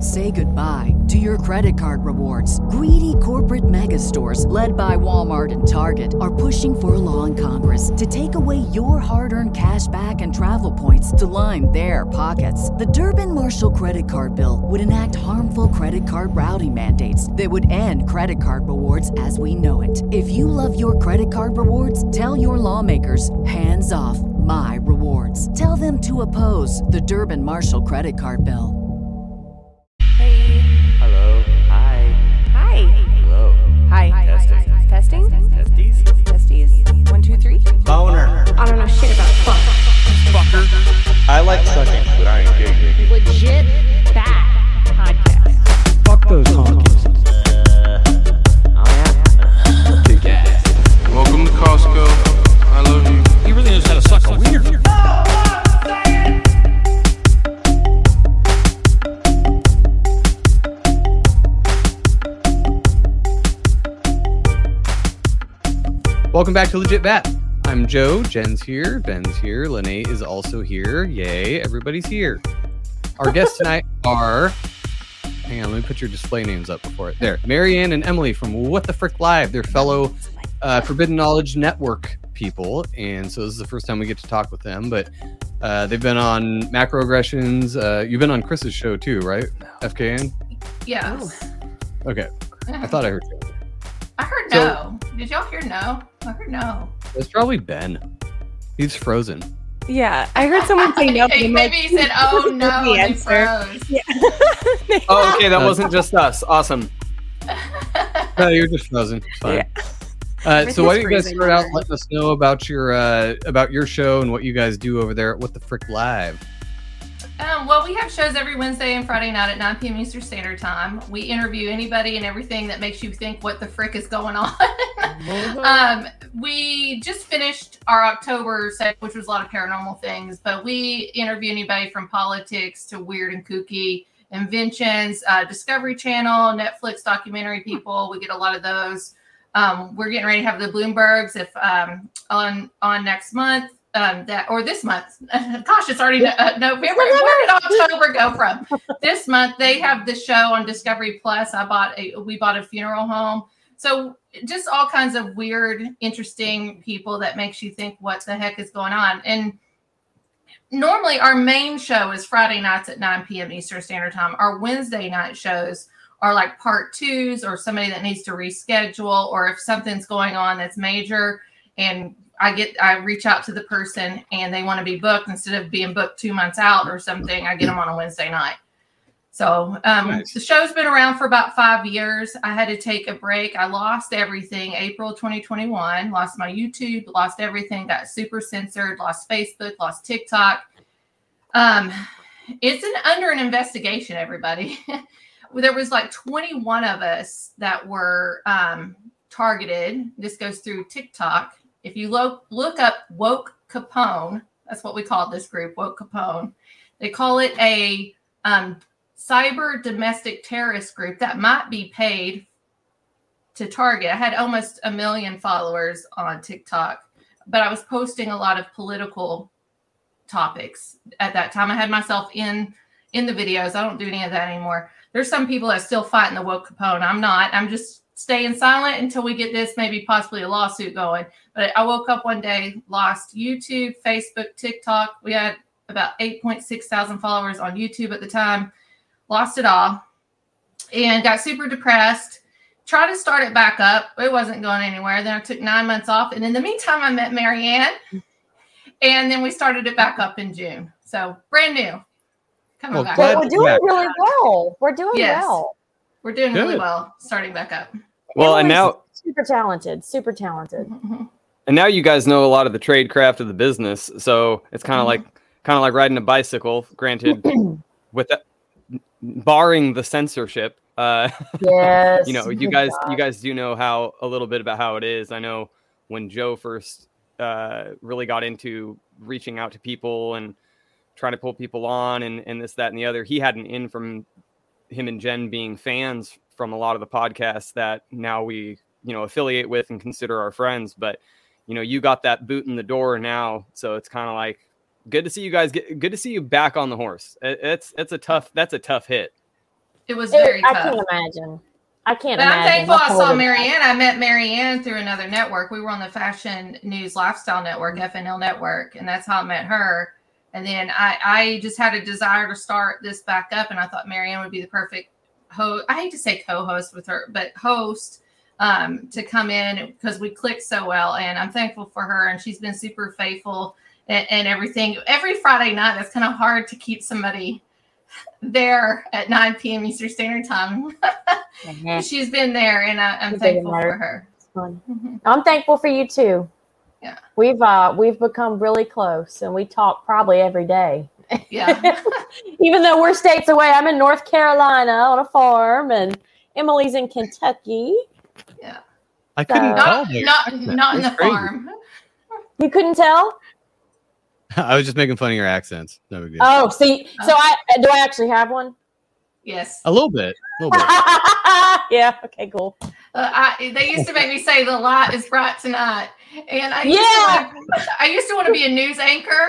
Say goodbye to your credit card rewards. Greedy corporate mega stores, led by Walmart and Target, are pushing for a law in Congress to take away your hard-earned cash back and travel points to line their pockets. The Durbin-Marshall credit card bill would enact harmful credit card routing mandates that would end credit card rewards as we know it. If you love your credit card rewards, tell your lawmakers, hands off my rewards. Tell them to oppose the Durbin-Marshall credit card bill. Hello. Hi. Hi. Hello. Hi. Testing. Testing? Testies. 1, 2, 3. Boner. I don't know shit about fuck. Fucker. I like sucking, but I ain't gay. Legit bad podcast. Fuck those honkies. Welcome to Costco. I love you. He really knows how to suck a wiener. Welcome back to Legit Bat. I'm Joe. Jen's here. Ben's here. Lene is also here. Yay, everybody's here. Our guests tonight are... Hang on, let me put your display names up before it. There. Marianne and Emily from What the Frick Live. They're fellow Forbidden Knowledge Network people. And so this is the first time we get to talk with them. But they've been on Macroaggressions. You've been on Chris's show too, right? FKN? Yes. Okay. I thought I heard you. I heard no. Did y'all hear no? I heard no. It's probably Ben. He's frozen. Yeah, I heard someone say no. Maybe he said, "Oh no," the and he answer. froze. Yeah. Oh, okay. That wasn't just us. Awesome. No, you're just frozen. It's fine. Yeah. So why don't you guys start out letting us know about your show and what you guys do over there at What the Frick Live? Well, we have shows every Wednesday and Friday night at 9 p.m. Eastern Standard Time. We interview anybody and everything that makes you think, what the frick is going on? We just finished our October set, which was a lot of paranormal things, but we interview anybody from politics to weird and kooky inventions, Discovery Channel, Netflix documentary people. We get a lot of those. We're getting ready to have the Bloombergs on next month. This month. Gosh, it's already November. Where did October go from? This month they have the show on Discovery Plus. We bought a funeral home. So just all kinds of weird, interesting people that makes you think, what the heck is going on? And normally our main show is Friday nights at 9 p.m. Eastern Standard Time. Our Wednesday night shows are like part twos, or somebody that needs to reschedule, or if something's going on that's major and I reach out to the person and they want to be booked instead of being booked 2 months out or something. I get them on a Wednesday night. So nice. The show's been around for about 5 years. I had to take a break. I lost everything. April 2021, lost my YouTube, lost everything, got super censored, lost Facebook, lost TikTok. It's under an investigation, everybody. There was like 21 of us that were targeted. This goes through TikTok. If you look up Woke Capone, that's what we call this group, Woke Capone. They call it a cyber domestic terrorist group that might be paid to target. I had almost 1 million followers on TikTok, but I was posting a lot of political topics at that time. I had myself in the videos. I don't do any of that anymore. There's some people that still fighting the Woke Capone. I'm not. I'm just staying silent until we get this, maybe possibly a lawsuit going. But I woke up one day, lost YouTube, Facebook, TikTok. We had about 8.6 thousand followers on YouTube at the time. Lost it all and got super depressed. Tried to start it back up. It wasn't going anywhere. Then I took 9 months off. And in the meantime, I met Marianne. And then we started it back up in June. So brand new. Coming back. We're doing really well. We're doing well. We're doing really well starting back up. Well, and now super talented. And now you guys know a lot of the trade craft of the business, so it's kind of like riding a bicycle. Granted, with that, barring the censorship, yes, you guys do know a little bit about how it is. I know when Joe first really got into reaching out to people and trying to pull people on and this, that, and the other, he had an in from him and Jen being fans from a lot of the podcasts that now we, affiliate with and consider our friends. But, you got that boot in the door now. So it's kind of like good to see you guys good to see you back on the horse. That's a tough hit. It was very tough. I can't imagine. But I'm thankful I saw Marianne. I met Marianne through another network. We were on the Fashion News Lifestyle Network, FNL Network, and that's how I met her. And then I just had a desire to start this back up, and I thought Marianne would be the perfect host. I hate to say co-host with her, but host to come in because we clicked so well. And I'm thankful for her, and she's been super faithful and everything. Every Friday night, it's kind of hard to keep somebody there at 9 p.m. Eastern Standard Time. She's been there, and I'm thankful for her. It's fun. I'm thankful for you too. Yeah, we've become really close, and we talk probably every day. Yeah, even though we're states away. I'm in North Carolina on a farm, and Emily's in Kentucky. Yeah, I couldn't tell. Not in the crazy. farm. You couldn't tell? I was just making fun of your accents. No big deal. Oh, see, so do I actually have one? Yes, A little bit. Yeah. Okay. Cool. They used to make me say the light is bright tonight, and I used to want to be a news anchor.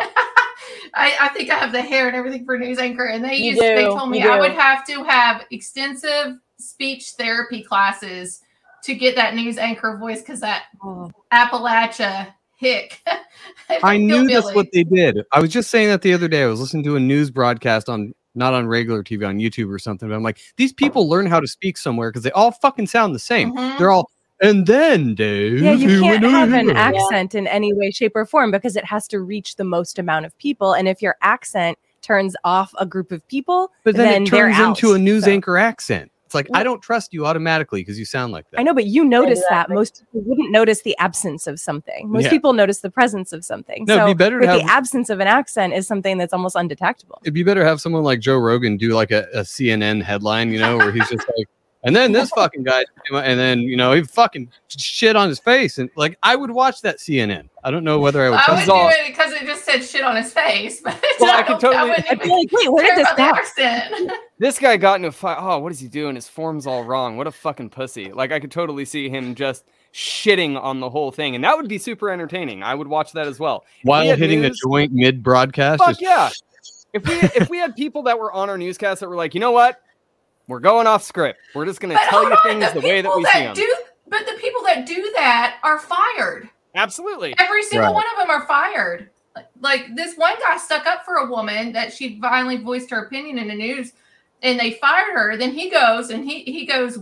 I think I have the hair and everything for a news anchor, and they told me I would have to have extensive speech therapy classes to get that news anchor voice because that Appalachia hick. I knew that's what they did. I was just saying that the other day. I was listening to a news broadcast not on regular TV, on YouTube or something. But I'm like, these people learn how to speak somewhere because they all fucking sound the same. Mm-hmm. They're all, and then Dave. Yeah, you can't have an accent in any way, shape, or form because it has to reach the most amount of people. And if your accent turns off a group of people, but then it turns they're into out. a news anchor accent. It's like, I don't trust you automatically because you sound like that. I know, but you notice Exactly. that. Most people wouldn't notice the absence of something. Most people notice the presence of something. No, so it'd be better to have, the absence of an accent is something that's almost undetectable. It'd be better to have someone like Joe Rogan do like a CNN headline, where he's just like, and then this fucking guy, and then, he fucking shit on his face. And like, I would watch that CNN. I don't know whether I would. I would do it because it just said shit on his face. But Well, I could totally. I'd be like, wait, where did this go? accent? This guy got into a fight. Oh, what is he doing? His form's all wrong. What a fucking pussy. Like, I could totally see him just shitting on the whole thing. And that would be super entertaining. I would watch that as well. While hitting a joint mid-broadcast. Fuck yeah. If we had people that were on our newscast that were like, you know what? We're going off script. We're just going to tell you things the way that we see them. But the people that do that are fired. Absolutely. Every single one of them are fired. Like this one guy stuck up for a woman that she violently voiced her opinion in the news, and they fired her. Then he goes and he goes,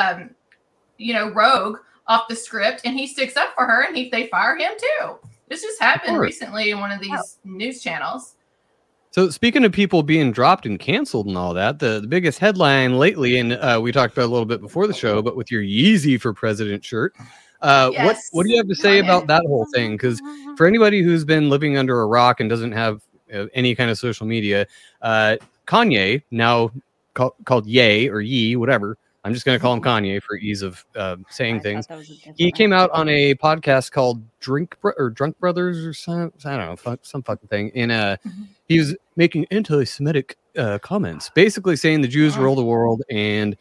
rogue off the script, and he sticks up for her, and they fire him too. This just happened recently in one of these news channels. So speaking of people being dropped and canceled and all that, the biggest headline lately, and we talked about a little bit before the show, but with your Yeezy for President shirt, what do you have to say about that whole thing? Because for anybody who's been living under a rock and doesn't have any kind of social media, Kanye, now called Ye or Yee, whatever. I'm just going to call him Kanye for ease of saying things. He came out on a podcast called Drunk Brothers or some, I don't know, some fucking thing. And he was making anti-Semitic comments, basically saying the Jews rule the world and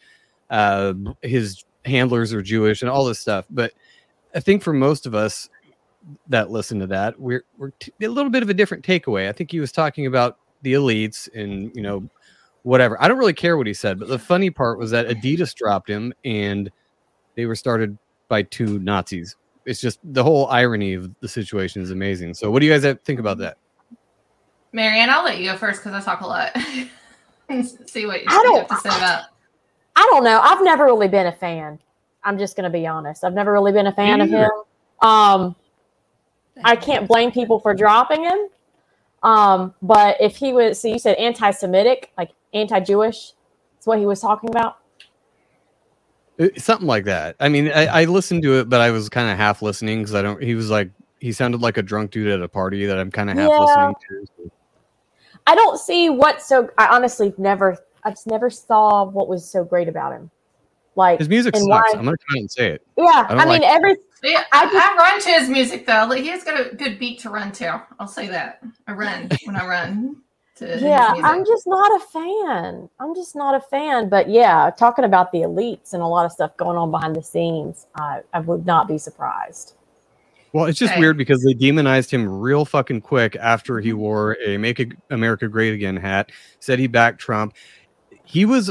his handlers are Jewish and all this stuff. But I think for most of us that listen to that, we're a little bit of a different takeaway. I think he was talking about the elites and, whatever. I don't really care what he said, but the funny part was that Adidas dropped him and they were started by two Nazis. It's just the whole irony of the situation is amazing. So what do you guys think about that? Marianne, I'll let you go first because I talk a lot. See what you have to say about. I don't know. I've never really been a fan. I'm just going to be honest. I've never really been a fan of him. I can't blame people for dropping him. But if he was, so you said anti-Semitic, like anti-Jewish, that's what he was talking about? Something like that. I mean, I listened to it, but I was kind of half listening because he sounded like a drunk dude at a party that I'm kind of half listening to. I don't see I honestly never saw what was so great about him. Like his music sucks. I'm going to come out and say it. Yeah. I run to his music though. He has got a good beat to run to. I'll say that. I run when I run to his music. I'm just not a fan. But yeah, talking about the elites and a lot of stuff going on behind the scenes, I would not be surprised. Well, it's just weird because they demonized him real fucking quick after he wore a Make America Great Again hat, said he backed Trump. He was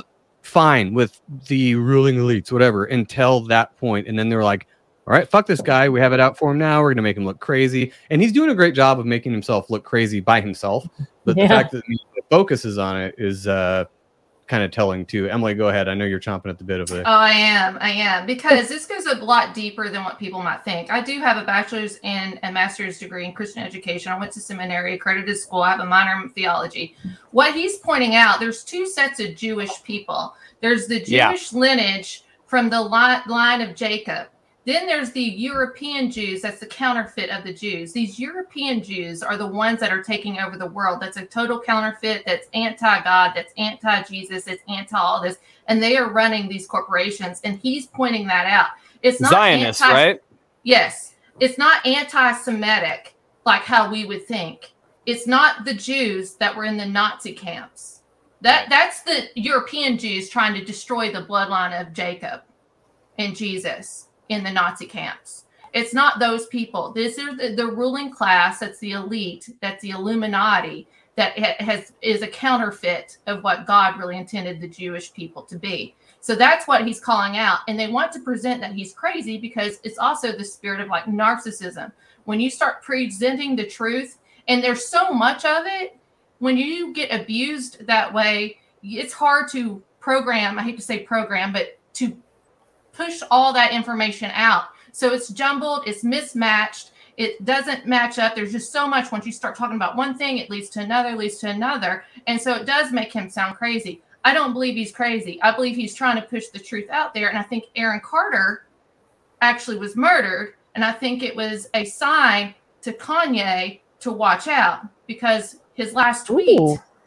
fine with the ruling elites, whatever, until that point. And then they're like, all right, fuck this guy. We have it out for him now. We're going to make him look crazy. And he's doing a great job of making himself look crazy by himself. But the fact that the focus is on it is kind of telling too. Emily, go ahead. I know you're chomping at the bit of it. Oh, I am. Because this goes a lot deeper than what people might think. I do have a bachelor's and a master's degree in Christian education. I went to seminary, accredited school. I have a minor in theology. What he's pointing out, there's two sets of Jewish people. There's the Jewish lineage from the line of Jacob. Then there's the European Jews. That's the counterfeit of the Jews. These European Jews are the ones that are taking over the world. That's a total counterfeit. That's anti-God. That's anti-Jesus. It's anti-all this. And they are running these corporations. And he's pointing that out. It's not Zionists, right? Yes. It's not anti-Semitic like how we would think. It's not the Jews that were in the Nazi camps. That's the European Jews trying to destroy the bloodline of Jacob and Jesus in the Nazi camps. It's not those people. This is the ruling class. That's the elite. That's the Illuminati. That is a counterfeit of what God really intended the Jewish people to be. So that's what he's calling out. And they want to present that he's crazy because it's also the spirit of like narcissism. When you start presenting the truth, and there's so much of it, when you get abused that way, it's hard to program. I hate to say program, but to push all that information out. So it's jumbled, it's mismatched, it doesn't match up. There's just so much. Once you start talking about one thing, it leads to another. And so it does make him sound crazy. I don't believe he's crazy. I believe he's trying to push the truth out there. And I think Aaron Carter actually was murdered. And I think it was a sign to Kanye to watch out, because his last tweet,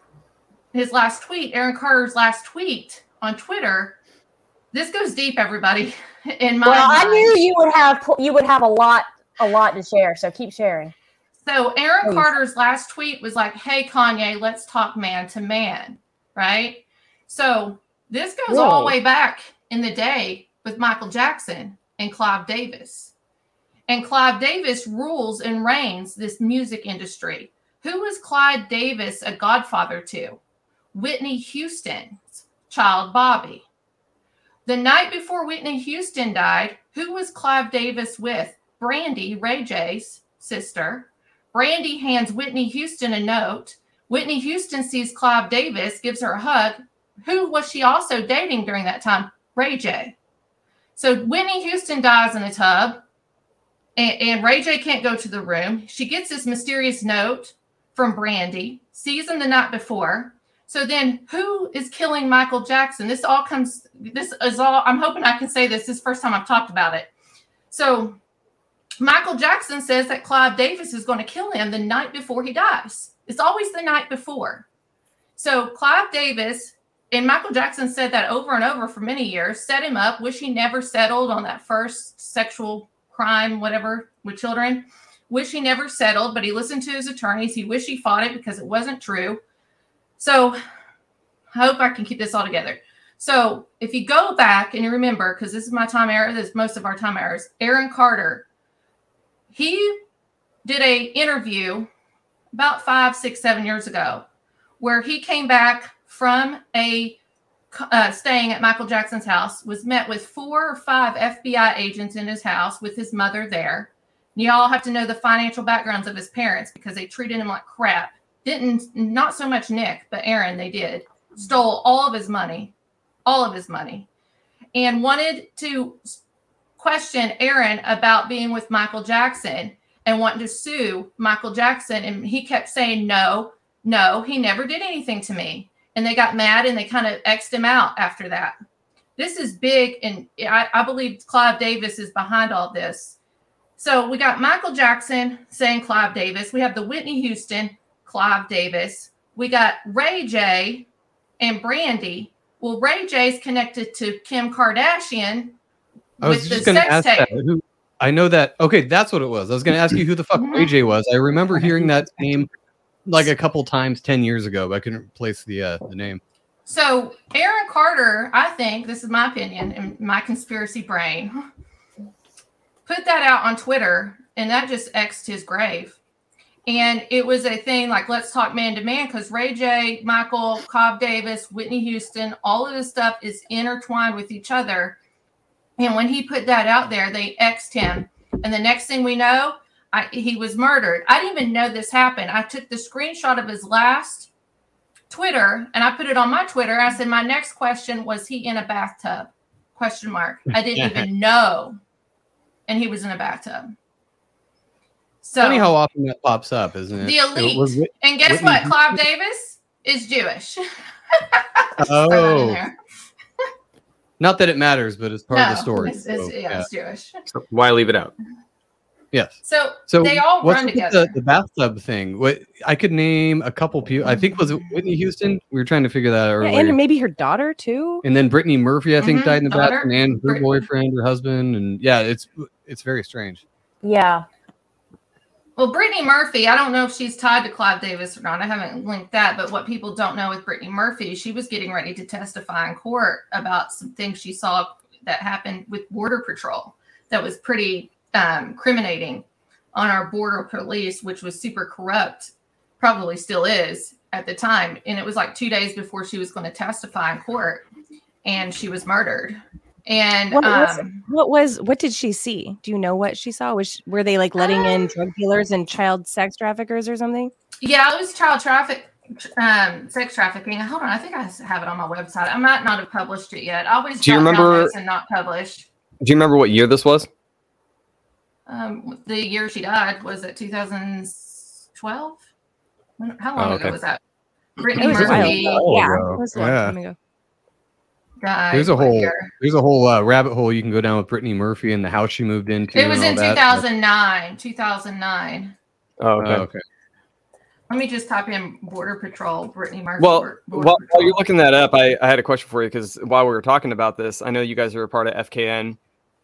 Aaron Carter's last tweet on Twitter, this goes deep, everybody. In my mind. I knew you would have a lot to share. So keep sharing. So Aaron Carter's last tweet was like, "Hey Kanye, let's talk man to man," right? So this goes all the way back in the day with Michael Jackson and Clive Davis, and Clive Davis rules and reigns this music industry. Who was Clive Davis a godfather to? Whitney Houston's child, Bobby. The night before Whitney Houston died, who was Clive Davis with? Brandy, Ray J's sister. Brandy hands Whitney Houston a note. Whitney Houston sees Clive Davis, gives her a hug. Who was she also dating during that time? Ray J. So Whitney Houston dies in a tub, and Ray J can't go to the room. She gets this mysterious note from Brandy, sees him the night before. So then who is killing Michael Jackson? This is all, I'm hoping I can say this. This is the first time I've talked about it. So Michael Jackson says that Clive Davis is going to kill him the night before he dies. It's always the night before. So Clive Davis, and Michael Jackson said that over and over for many years, set him up, wish he never settled on that first sexual crime, whatever, with children. Wish he never settled, but he listened to his attorneys. He wished he fought it because it wasn't true. So I hope I can keep this all together. So if you go back and you remember, because this is my time era, this is most of our time eras, Aaron Carter, he did an interview about 5, 6, 7 years ago where he came back from staying at Michael Jackson's house, was met with 4 or 5 FBI agents in his house with his mother there. And you all have to know the financial backgrounds of his parents because they treated him like crap. Not so much Nick, but Aaron, they did. Stole all of his money, and wanted to question Aaron about being with Michael Jackson and wanting to sue Michael Jackson. And he kept saying, no, he never did anything to me. And they got mad and they kind of X'd him out after that. This is big. And I believe Clive Davis is behind all this. So we got Michael Jackson saying Clive Davis. We have the Whitney Houston, Clive Davis. We got Ray J and Brandy. Well, Ray J's connected to Kim Kardashian with the sex tape. I know that. Okay, that's what it was. I was going to ask you who the fuck Ray J was. I remember hearing that name like a couple times 10 years ago, but I couldn't place the name. So Aaron Carter, I think, this is my opinion and my conspiracy brain, put that out on Twitter, and that just X'd his grave. And it was a thing like, let's talk man to man, because Ray J, Michael, Cobb Davis, Whitney Houston, all of this stuff is intertwined with each other. And when he put that out there, they X'd him. And the next thing we know, he was murdered. I didn't even know this happened. I took the screenshot of his last Twitter and I put it on my Twitter. I said, my next question, was he in a bathtub? ? I didn't even know. And he was in a bathtub. So Funny how often that pops up, isn't it? The elite. And guess what? Clive Davis is Jewish. Oh. Not that it matters, but it's part of the story. It's Jewish. So why leave it out? Yes. So they all run together. The bathtub thing. What I could name a couple people. I think was it Whitney Houston. We were trying to figure that out earlier. And maybe her daughter too. And then Brittany Murphy, I think, died in the bathroom, and her boyfriend, her husband, and yeah, it's very strange. Yeah. Well, Brittany Murphy, I don't know if she's tied to Clive Davis or not. I haven't linked that. But what people don't know with Brittany Murphy, she was getting ready to testify in court about some things she saw that happened with Border Patrol that was pretty incriminating on our border police, which was super corrupt, probably still is at the time. And it was like 2 days before she was going to testify in court, and she was murdered. And what did she see? Do you know what she saw? Were they like letting in drug dealers and child sex traffickers or something? Yeah, it was sex trafficking. Hold on, I think I have it on my website. I might not have published it yet. I always do you remember and not published. Do you remember what year this was? The year she died was it 2012? How long ago was that? Brittany Murphy. Yeah, it was a long time ago. There's a whole rabbit hole you can go down with Brittany Murphy and the house she moved into. It was in 2009. 2009. Oh, okay. Let me just type in Border Patrol, Brittany Murphy. Well, while you're looking that up, I had a question for you, because while we were talking about this, I know you guys are a part of FKN,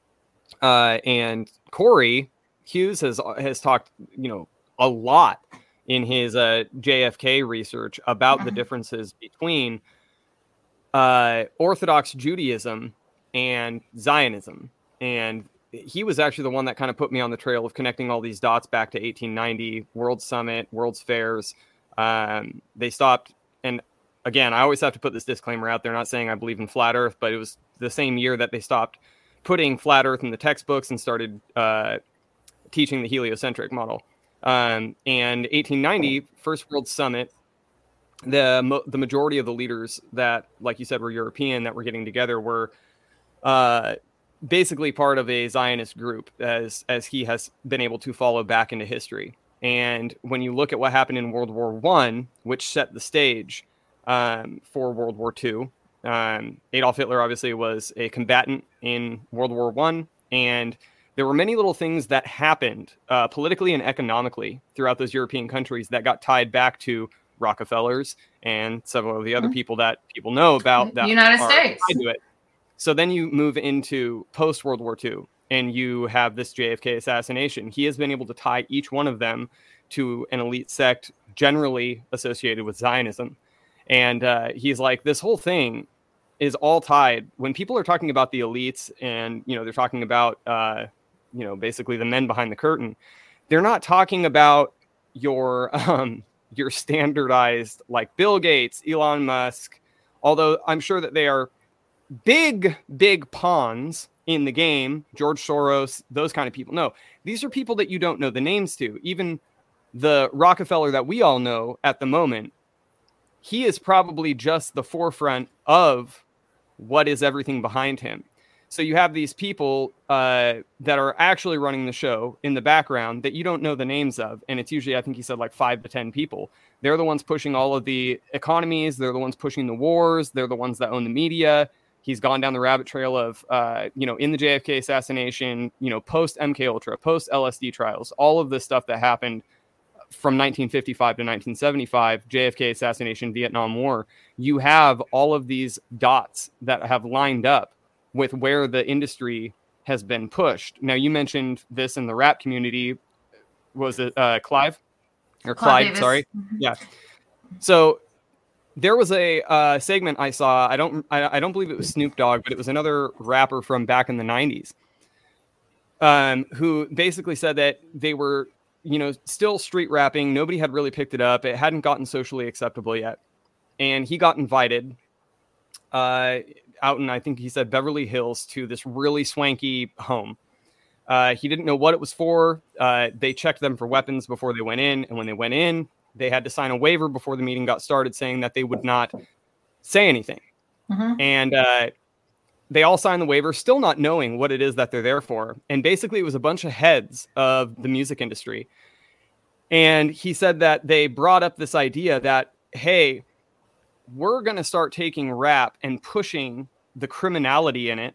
and Corey Hughes has talked, a lot in his JFK research about the differences between Orthodox Judaism and Zionism. And he was actually the one that kind of put me on the trail of connecting all these dots back to 1890, World Summit, World's Fairs. They stopped. And again, I always have to put this disclaimer out there, not saying I believe in flat Earth, but it was the same year that they stopped putting flat Earth in the textbooks and started teaching the heliocentric model. And 1890, First World Summit, the majority of the leaders that, like you said, were European that were getting together were basically part of a Zionist group, as he has been able to follow back into history. And when you look at what happened in World War I, which set the stage for World War II, Adolf Hitler obviously was a combatant in World War I, and there were many little things that happened politically and economically throughout those European countries that got tied back to Rockefellers and several of the other people that people know about that United States. Tied to it. So then you move into post World War II and you have this JFK assassination. He has been able to tie each one of them to an elite sect generally associated with Zionism. And he's like, this whole thing is all tied. When people are talking about the elites and, they're talking about, basically the men behind the curtain, they're not talking about your standardized, like Bill Gates, Elon Musk, although I'm sure that they are big pawns in the game, George Soros, those kind of people. No, these are people that you don't know the names to. Even the Rockefeller that we all know at the moment, he is probably just the forefront of what is everything behind him. So you have these people that are actually running the show in the background that you don't know the names of. And it's usually, I think he said, like 5 to 10 people. They're the ones pushing all of the economies. They're the ones pushing the wars. They're the ones that own the media. He's gone down the rabbit trail of, in the JFK assassination, post MK Ultra, post LSD trials, all of the stuff that happened from 1955 to 1975, JFK assassination, Vietnam War. You have all of these dots that have lined up with where the industry has been pushed. Now, you mentioned this in the rap community. Was it Clive? Or Clyde, Davis. sorry. Yeah. So there was a segment I saw. I don't believe it was Snoop Dogg, but it was another rapper from back in the 90s who basically said that they were still street rapping. Nobody had really picked it up. It hadn't gotten socially acceptable yet. And he got invited out in, I think he said, Beverly Hills, to this really swanky home. He didn't know what it was for. They checked them for weapons before they went in. And when they went in, they had to sign a waiver before the meeting got started saying that they would not say anything. Mm-hmm. And they all signed the waiver, still not knowing what it is that they're there for. And basically, it was a bunch of heads of the music industry. And he said that they brought up this idea that, hey, we're going to start taking rap and pushing the criminality in it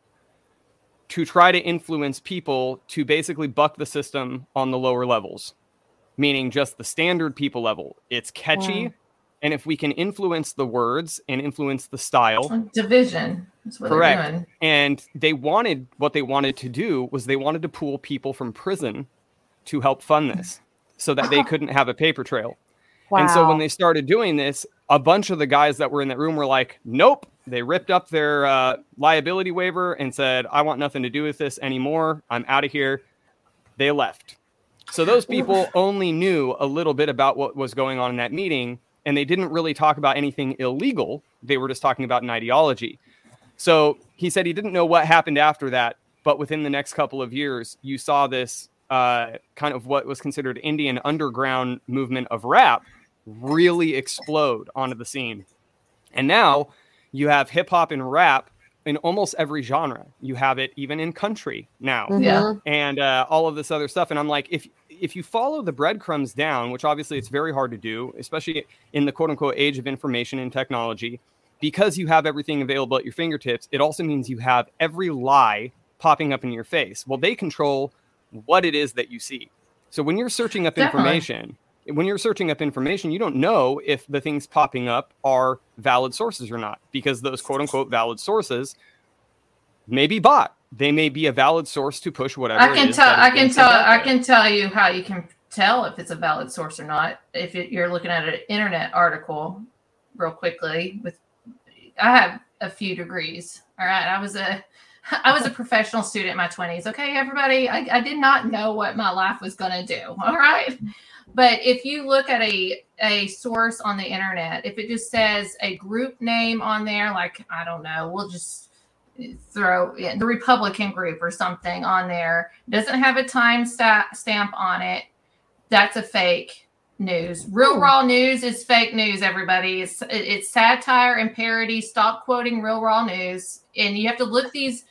to try to influence people to basically buck the system on the lower levels, meaning just the standard people level. It's catchy. Wow. And if we can influence the words and influence the style. Division. That's what Correct. They're doing. And what they wanted to do was they wanted to pool people from prison to help fund this so that they couldn't have a paper trail. Wow. And so when they started doing this, a bunch of the guys that were in that room were like, nope. They ripped up their liability waiver and said, I want nothing to do with this anymore. I'm out of here. They left. So those people only knew a little bit about what was going on in that meeting, and they didn't really talk about anything illegal. They were just talking about an ideology. So he said he didn't know what happened after that, but within the next couple of years, you saw this kind of what was considered Indian underground movement of rap really explode onto the scene. And now you have hip hop and rap in almost every genre. You have it even in country now. Yeah. And all of this other stuff. And I'm like, if you follow the breadcrumbs down, which obviously it's very hard to do, especially in the quote unquote age of information and technology, because you have everything available at your fingertips, it also means you have every lie popping up in your face. Well, they control what it is that you see. So when you're searching up information, you don't know if the things popping up are valid sources or not, because those quote unquote valid sources may be bought. They may be a valid source to push whatever. I can tell you how you can tell if it's a valid source or not. If you're looking at an internet article real quickly, I have a few degrees. All right. I was a professional student in my 20s. Okay, everybody, I did not know what my life was going to do. All right. But if you look at a source on the internet, if it just says a group name on there, like, I don't know, we'll just throw the Republican group or something on there, doesn't have a time stamp on it, that's a fake news. Real Raw News is fake news, everybody. It's satire and parody. Stop quoting Real Raw News. And you have to look these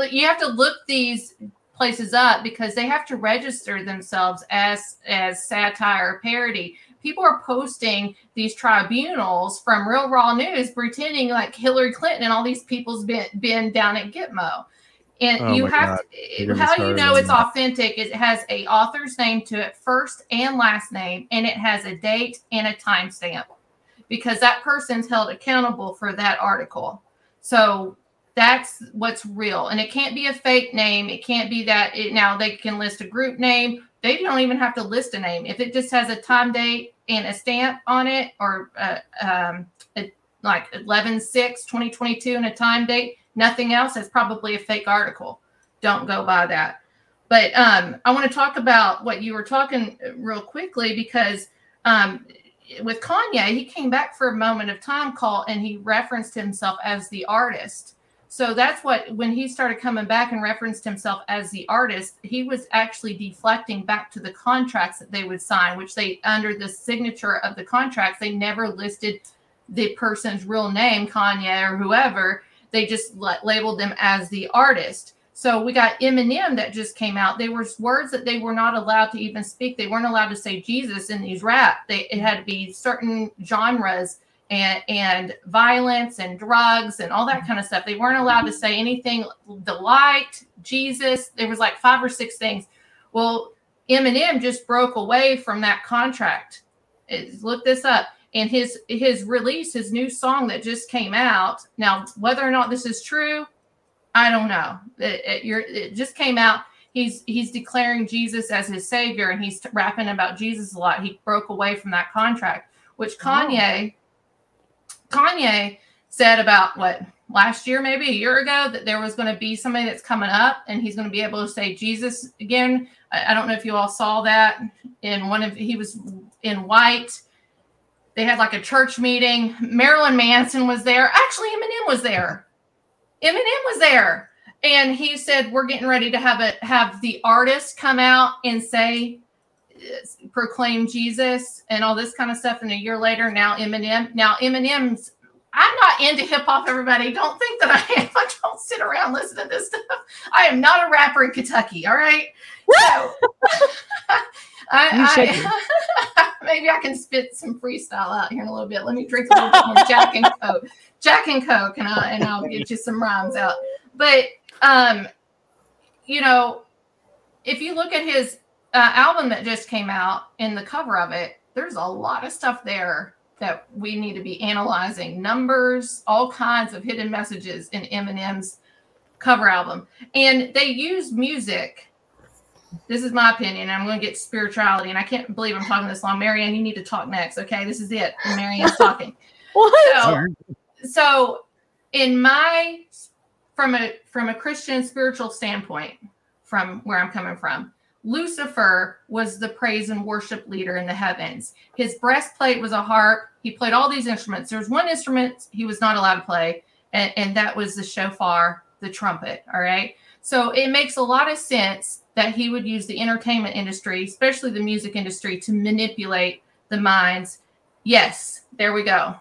places up because they have to register themselves as satire or parody. People are posting these tribunals from Real Raw News pretending like Hillary Clinton and all these people's been down at Gitmo. And how you know it's authentic is it has a author's name to it, first and last name, and it has a date and a timestamp because that person's held accountable for that article. So that's what's real. And it can't be a fake name. It can't be that now they can list a group name. They don't even have to list a name. If it just has a time date and a stamp on it, or like 11/6/2022 and a time date, nothing else, it's probably a fake article. Don't go by that. But I want to talk about what you were talking real quickly because with Kanye, he came back for a moment of time call and he referenced himself as the artist. So that's when he started coming back and referenced himself as the artist, he was actually deflecting back to the contracts that they would sign, which they, under the signature of the contracts, they never listed the person's real name, Kanye or whoever. They just labeled them as the artist. So we got Eminem that just came out. There was words that they were not allowed to even speak. They weren't allowed to say Jesus in these rap. It had to be certain genres and violence and drugs and all that kind of stuff. They weren't allowed to say anything, the light, Jesus. There was like 5 or 6 things. Well, Eminem just broke away from that contract. Look this up. And his release, his new song that just came out. Now, whether or not this is true, I don't know. It just came out. He's declaring Jesus as his savior, and he's rapping about Jesus a lot. He broke away from that contract, which Kanye said about last year, maybe a year ago, that there was going to be somebody that's coming up and he's going to be able to say Jesus again. I don't know if you all saw that he was in white. They had like a church meeting. Marilyn Manson was there. Actually, Eminem was there. And he said, we're getting ready to have the artist come out and say, proclaim Jesus and all this kind of stuff. And a year later, Eminem's, I'm not into hip hop, everybody. Don't think that I am. I don't sit around listening to this stuff. I am not a rapper in Kentucky. All right. So maybe I can spit some freestyle out here in a little bit. Let me drink a little bit more Jack and Coke, and I'll get you some rhymes out. But, if you look at his album that just came out and the cover of it, there's a lot of stuff there that we need to be analyzing. Numbers, all kinds of hidden messages in Eminem's cover album. And they use music. This is my opinion. I'm going to get spirituality, and I can't believe I'm talking this long. Marianne, you need to talk next. Okay, this is it. Marianne's talking. So in from a Christian spiritual standpoint, from where I'm coming from, Lucifer was the praise and worship leader in the heavens. His breastplate was a harp. He played all these instruments. There's one instrument he was not allowed to play, and that was the shofar, the trumpet. All right. So it makes a lot of sense that he would use the entertainment industry, especially the music industry, to manipulate the minds. Yes, there we go.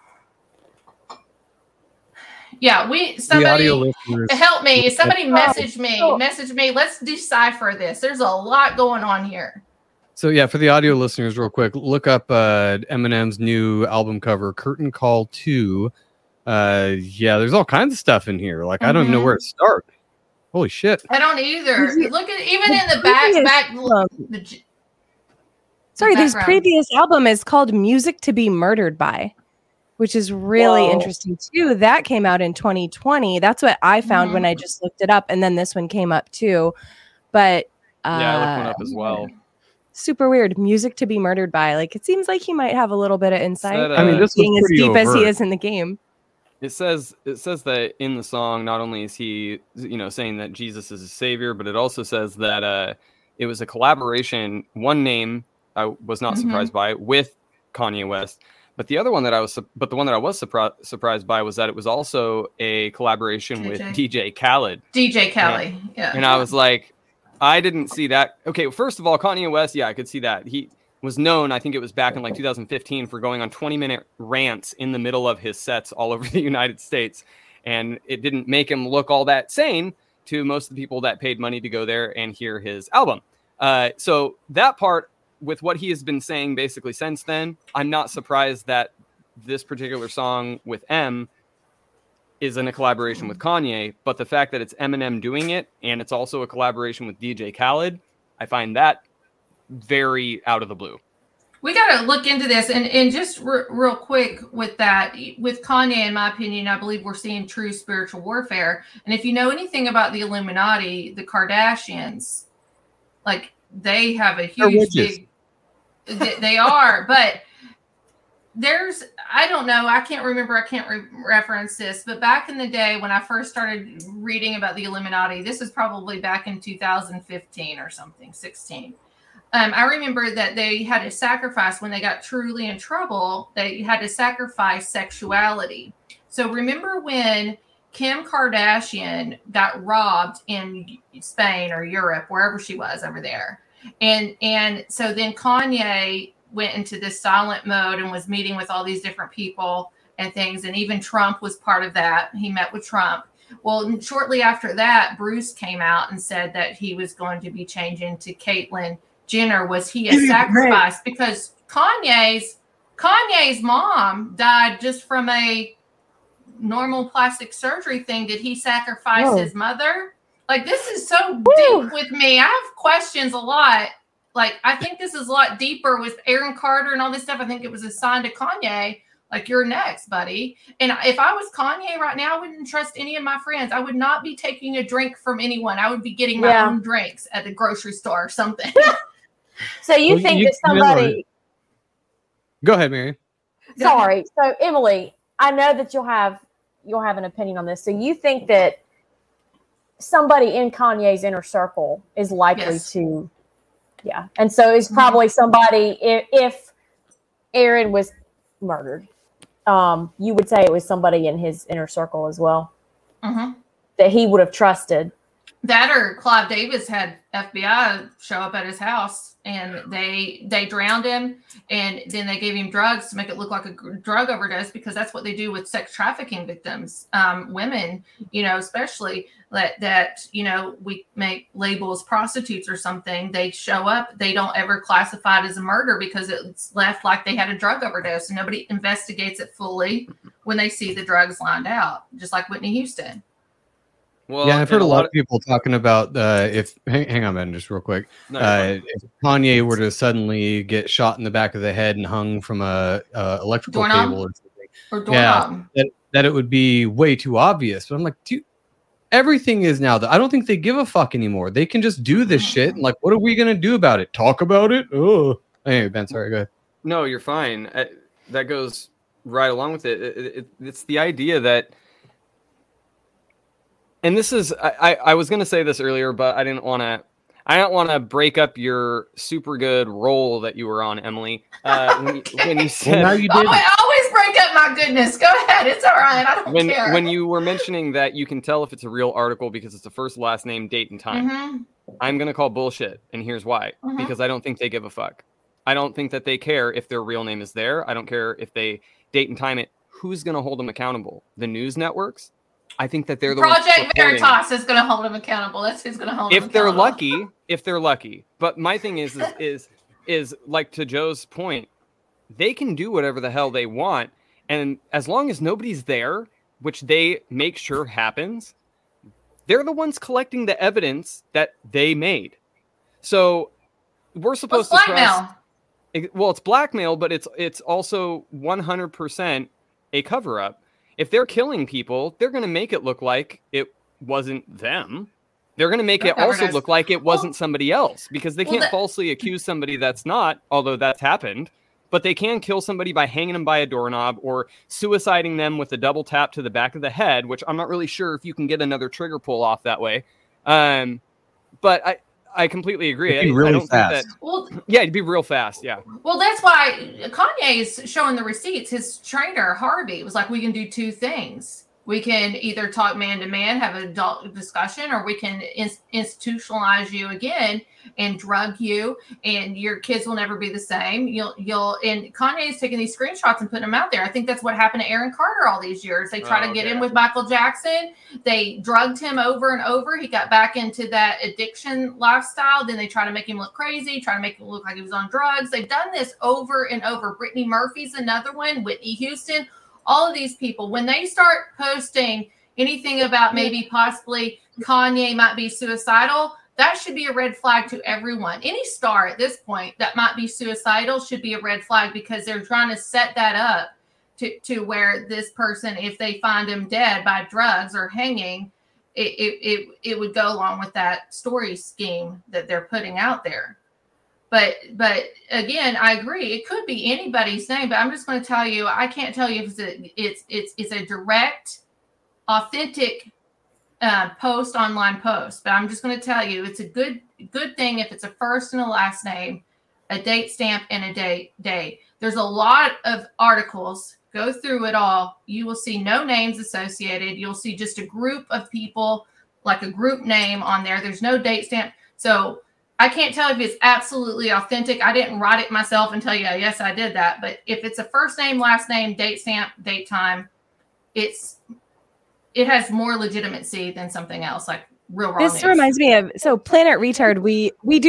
Yeah, somebody help me. Somebody message me. Let's decipher this. There's a lot going on here. So yeah, for the audio listeners, real quick, look up Eminem's new album cover, Curtain Call 2. There's all kinds of stuff in here. Like I don't even know where to start. Holy shit. I don't either. Look at even in the back. His previous album is called Music to be Murdered By, which is really interesting too. That came out in 2020. That's what I found when I just looked it up. And then this one came up too. But I looked one up as well. Super weird. Music to be Murdered By. Like it seems like he might have a little bit of insight. This being as deep overt. as he is in the game. It says that in the song, not only is he, saying that Jesus is his savior, but it also says that it was a collaboration. One name I was not surprised by with Kanye West, but the one that I was surprised by was that it was also a collaboration with DJ Khaled. DJ Khaled, yeah. And I was like, I didn't see that. Okay, first of all, Kanye West, I could see that. He was known, I think it was back in like 2015, for going on 20-minute rants in the middle of his sets all over the United States. And it didn't make him look all that sane to most of the people that paid money to go there and hear his album. So that part, with what he has been saying basically since then, I'm not surprised that this particular song with M is in a collaboration with Kanye. But the fact that it's Eminem doing it and it's also a collaboration with DJ Khaled, I find that very out of the blue. We got to look into this, and just real quick with that, with Kanye, in my opinion, I believe we're seeing true spiritual warfare. And if you know anything about the Illuminati, the Kardashians, like they have a huge they are, but I don't know, I can't remember, I can't reference this, but back in the day when I first started reading about the Illuminati, this is probably back in 2015 or something, 16. I remember that they had to sacrifice when they got truly in trouble. They had to sacrifice sexuality. So remember when Kim Kardashian got robbed in Spain or Europe, wherever she was over there. And so then Kanye went into this silent mode and was meeting with all these different people and things. And even Trump was part of that. He met with Trump. Well, shortly after that, Bruce came out and said that he was going to be changing to Caitlyn Jenner. Was he a sacrifice? Because Kanye's mom died just from a normal plastic surgery thing. Did he sacrifice his mother? Like, this is so deep with me. I have questions a lot. Like, I think this is a lot deeper with Aaron Carter and all this stuff. I think it was a sign to Kanye, like, you're next, buddy. And if I was Kanye right now, I wouldn't trust any of my friends. I would not be taking a drink from anyone. I would be getting my own drinks at the grocery store or something. So you think that somebody... Go ahead, Mary. Sorry. So, Emily, I know that you'll have you'll have an opinion on this. So you think that somebody in Kanye's inner circle is likely to, and so it's probably somebody, if Aaron was murdered, you would say it was somebody in his inner circle as well, that he would have trusted. That or Clive Davis had FBI show up at his house and they drowned him, and then they gave him drugs to make it look like a drug overdose, because that's what they do with sex trafficking victims, women, especially that we make labels prostitutes or something. They show up, they don't ever classify it as a murder because it's left like they had a drug overdose, and nobody investigates it fully when they see the drugs lined out, just like Whitney Houston. Well, I've heard a lot of people talking about hang on, Ben, just real quick. If Kanye were to suddenly get shot in the back of the head and hung from a electrical cable or something, that it would be way too obvious. But I'm like, dude, everything is now. I don't think they give a fuck anymore. They can just do this shit. And like, what are we gonna do about it? Talk about it? Oh, anyway, Ben, sorry, go ahead. No, you're fine. That goes right along with it. It's the idea that. And this is, I was going to say this earlier, but I didn't want to break up your super good role that you were on, Emily. When you said, now you did. I always break up my goodness. Go ahead. It's all right. I don't care. When you were mentioning that you can tell if it's a real article because it's the first, last name, date, and time, I'm going to call bullshit. And here's why. Because I don't think they give a fuck. I don't think that they care if their real name is there. I don't care if they date and time it. Who's going to hold them accountable? The news networks? I think that they're the Project Veritas is going to hold them accountable. That's who's going to hold them accountable. If they're lucky. But my thing is like, to Joe's point, they can do whatever the hell they want, and as long as nobody's there, which they make sure happens, they're the ones collecting the evidence that they made. So we're supposed to trust. Well, it's blackmail, but it's also 100% a cover-up. If they're killing people, they're going to make it look like it wasn't them. They're going to make it also look like it wasn't somebody else, because they can't falsely accuse somebody that's not, although that's happened. But they can kill somebody by hanging them by a doorknob or suiciding them with a double tap to the back of the head, which I'm not really sure if you can get another trigger pull off that way. But I completely agree. It'd be really fast. It'd be real fast. Yeah. Well, that's why Kanye is showing the receipts. His trainer, Harvey, was like, we can do two things. We can either talk man to man, have an adult discussion, or we can institutionalize you again and drug you, and your kids will never be the same. And Kanye is taking these screenshots and putting them out there. I think that's what happened to Aaron Carter all these years. They tried to get him with Michael Jackson. They drugged him over and over. He got back into that addiction lifestyle. Then they try to make him look crazy, try to make him look like he was on drugs. They've done this over and over. Brittany Murphy's another one, Whitney Houston. All of these people, when they start posting anything about maybe possibly Kanye might be suicidal, that should be a red flag to everyone. Any star at this point that might be suicidal should be a red flag, because they're trying to set that up to where this person, if they find him dead by drugs or hanging, it would go along with that story scheme that they're putting out there. But again, I agree. It could be anybody's name, but I'm just going to tell you, I can't tell you if it's a direct, authentic online post. But I'm just going to tell you, it's a good thing if it's a first and a last name, a date stamp, and a day. There's a lot of articles. Go through it all. You will see no names associated. You'll see just a group of people, like a group name on there. There's no date stamp. So I can't tell if it's absolutely authentic. I didn't write it myself and tell you, yes, I did that. But if it's a first name, last name, date stamp, date time, it has more legitimacy than something else, like real raw This news. reminds me of, Planet Retard. We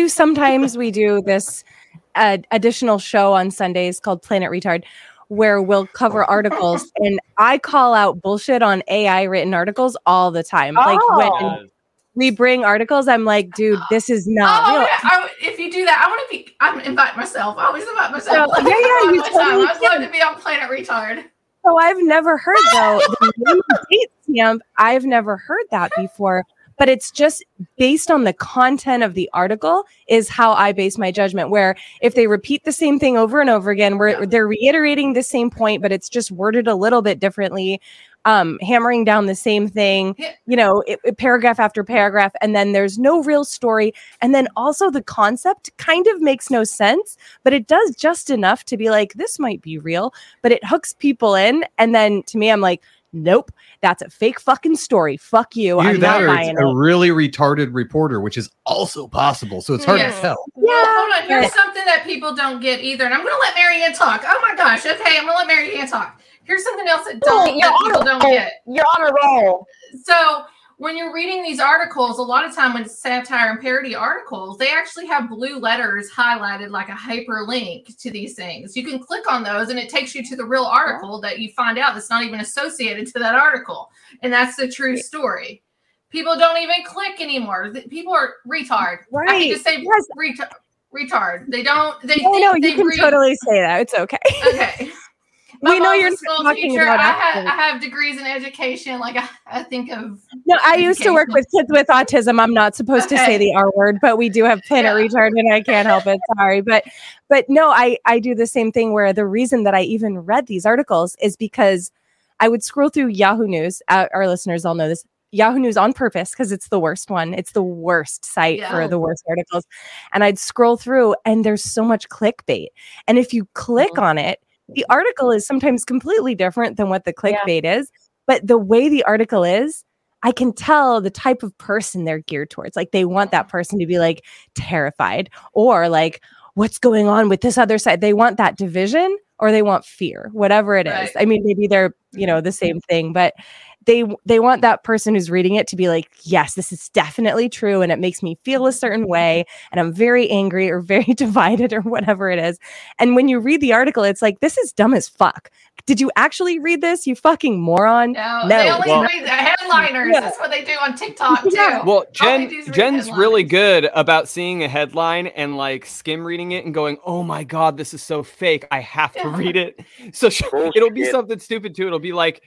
do this additional show on Sundays called Planet Retard, where we'll cover articles, and I call out bullshit on AI written articles all the time. Like when we bring articles, I'm like, dude, this is not real. If you do that, I'm invite myself. I always invite myself. So, you totally I'd love to be on Planet Retard. So I've never heard, though, the name of date stamp. I've never heard that before, but it's just based on the content of the article is how I base my judgment, where if they repeat the same thing over and over again, they're reiterating the same point, but it's just worded a little bit differently. hammering down the same thing, paragraph after paragraph, and then there's no real story. And then also the concept kind of makes no sense, but it does just enough to be like, this might be real, but it hooks people in. And then to me, I'm like, nope, that's a fake fucking story. Fuck you. I'm not buying it. A really retarded reporter, which is also possible. So it's hard to tell. Yeah. Hold on. Here's something that people don't get either. And I'm going to let Marianne talk. Oh my gosh. Okay. I'm going to let Marianne talk. Here's something else that people don't get. You're on a roll. So when you're reading these articles, a lot of time when satire and parody articles, they actually have blue letters highlighted like a hyperlink to these things. You can click on those and it takes you to the real article that you find out that's not even associated to that article. And that's the true story. People don't even click anymore. People are retard. Right. I can just say retard. They don't. You can totally say that. It's okay. Okay. We know you're talking teacher. about. I have degrees in education. Like I think of. No, I used to work with kids with autism. I'm not supposed to say the R word, but we do have Planet Retard, and I can't help it. Sorry, but no, I do the same thing. Where the reason that I even read these articles is because I would scroll through Yahoo News. Our listeners all know this. Yahoo News on purpose because it's the worst one. It's the worst site for the worst articles. And I'd scroll through, and there's so much clickbait. And if you click on it, the article is sometimes completely different than what the clickbait is, but the way the article is, I can tell the type of person they're geared towards. Like they want that person to be like terrified or like, what's going on with this other side? They want that division or they want fear, whatever it is. I mean, maybe they're, the same thing, but they want that person who's reading it to be like, yes, this is definitely true. And it makes me feel a certain way. And I'm very angry or very divided or whatever it is. And when you read the article, it's like, this is dumb as fuck. Did you actually read this? You fucking moron. No. They only read the headliners. That's what they do on TikTok too. Well, Jen's really good about seeing a headline and like skim reading it and going, oh my God, this is so fake. I have to read it. So it'll be something stupid too. It'll be like,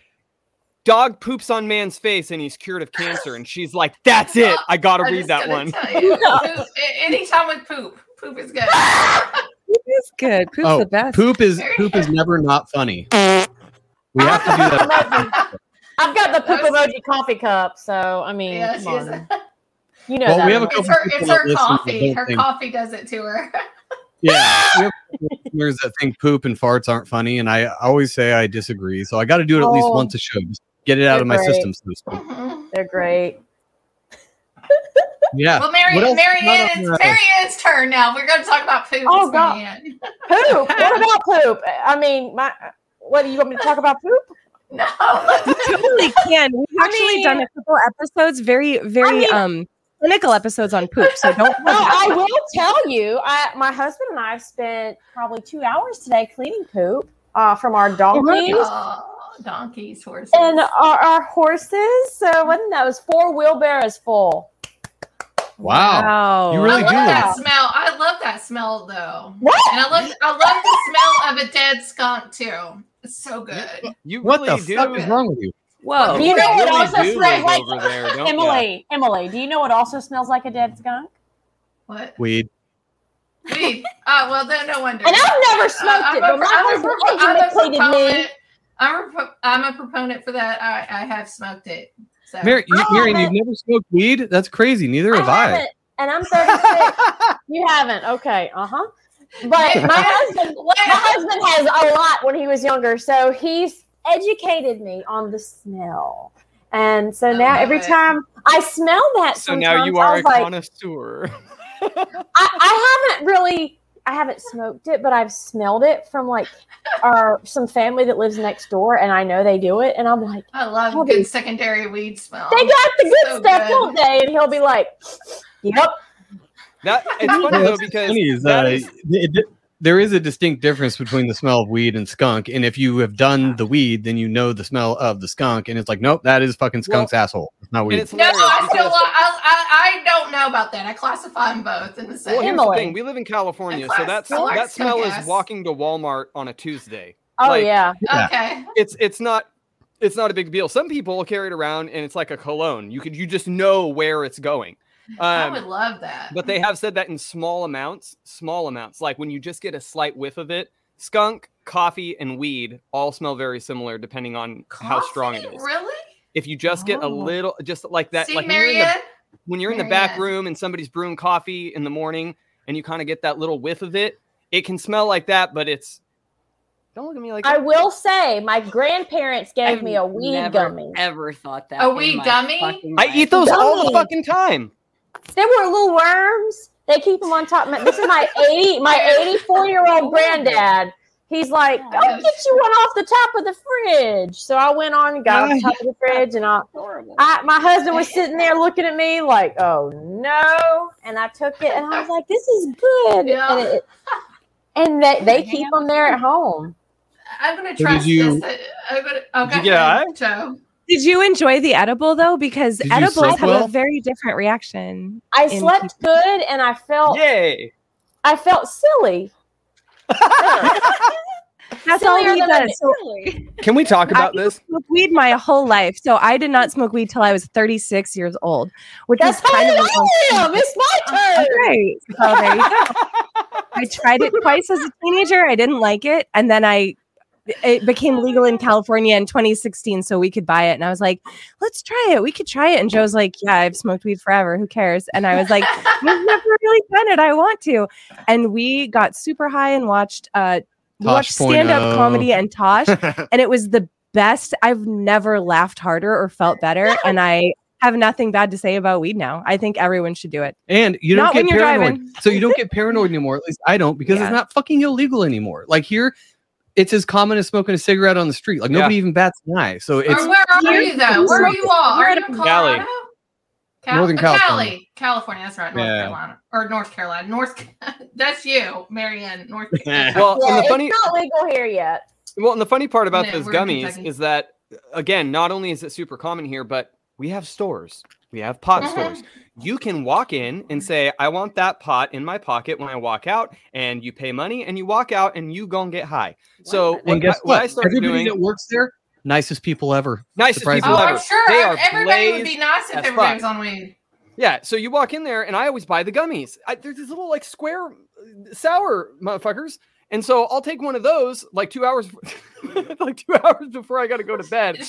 dog poops on man's face and he's cured of cancer. And she's like, that's it. I got to read that one. Anytime with poop is good. Poop is good. Poop's the best. Poop is never not funny. We have to do that. I've got the poop emoji coffee cup. So, I mean, come on. You know, we have a it's her coffee. Her coffee does it to her. Yeah, we have listeners that think poop and farts aren't funny, and I always say I disagree. So I got to do it at least once a show. Just get it out of my system. So to speak. They're great. Yeah. Well, Marianne's turn now. We're going to talk about poop. Oh God, poop. What about poop? I mean, what do you want me to talk about? Poop? No, we totally can. We've actually done a couple episodes, very clinical episodes on poop. So don't. I will tell you, my husband and I have spent probably 2 hours today cleaning poop from our donkeys. Donkeys, horses, and our horses. So wasn't that was 4 wheelbarrows full. Wow. You really do that smell. I love that smell though. What? And I love the smell of a dead skunk too. It's so good. What the fuck is wrong with you? Whoa. Do you know what also smells like over there, Emily, do you know what also smells like a dead skunk? What? Weed. Oh, well, then no wonder. And I've never smoked it, but my husband educated me. I'm a proponent for that. I have smoked it. So. Marion, you've never smoked weed? That's crazy. Neither have I. And I'm 36. You haven't. Okay. Uh-huh. But my husband has a lot when he was younger, so he's educated me on the smell. And so now every time I smell that, so now you are a connoisseur. I haven't smoked it, but I've smelled it from like some family that lives next door, and I know they do it, and I'm like, I love good secondary weed smell. They got the good stuff, don't they? And he'll be like, yep. It's funny though because there is a distinct difference between the smell of weed and skunk, and if you have done the weed, then you know the smell of the skunk, and it's like, nope, that is fucking skunk's asshole. It's not weed. I don't know about that. I classify them both in the same. Well, here's the thing: we live in California, so that smell is walking to Walmart on a Tuesday. Oh yeah. Okay. It's not a big deal. Some people carry it around, and it's like a cologne. You just know where it's going. I would love that. But they have said that in small amounts, like when you just get a slight whiff of it, skunk, coffee and weed all smell very similar depending on how strong it is. Really? If you just get a little, just like that, See, like when you're in the back room and somebody's brewing coffee in the morning and you kind of get that little whiff of it, it can smell like that, but it's, don't look at me like that. I will say my grandparents gave me a weed gummy. Ever thought that? A weed gummy? I eat those all the fucking time. They were little worms. They keep them on top. This is my 84-year-old granddad. He's like, go get you one off the top of the fridge. So I went on and got off the top of the fridge, and my husband was sitting there looking at me like, oh no. And I took it, and I was like, this is good. Yeah. And they keep them there at home. I'm going to trust this. Joe. Did you enjoy the edible though? Because edibles have a very different reaction. I slept good, and I felt silly. That's all he does. So, can we talk about this? I smoked weed my whole life, so I did not smoke weed till I was 36 years old, which is kind of a long time. It's my turn. Right. So there you go. I tried it twice as a teenager. I didn't like it, and then it became legal in California in 2016, so we could buy it. And I was like, let's try it. We could try it. And Joe's like, yeah, I've smoked weed forever. Who cares? And I was like, I've never really done it. I want to. And we got super high and watched stand-up comedy and Tosh. And it was the best. I've never laughed harder or felt better. And I have nothing bad to say about weed now. I think everyone should do it. And you don't get paranoid. So you don't get paranoid anymore. At least I don't, because it's not fucking illegal anymore. Like here, it's as common as smoking a cigarette on the street. Like nobody even bats an eye. So it's. Where are you though? Where are you all? Are you in Colorado? Northern California. California. That's right. North Carolina or North Carolina. That's you, Marianne. North Carolina. Well, and the it's not legal here yet. Well, and the funny part about those gummies is that, again, not only is it super common here, but we have stores. We have pot stores. You can walk in and say, I want that pot in my pocket when I walk out, and you pay money and you walk out and you go and get high. So guess what? I started Everybody doing, that works there, nicest people ever. Nicest people ever. I'm sure. They are everybody would be nice if everybody was on weed. Yeah, so you walk in there, and I always buy the gummies. There's these little like square sour motherfuckers. And so I'll take one of those like 2 hours, like 2 hours before I got to go to bed.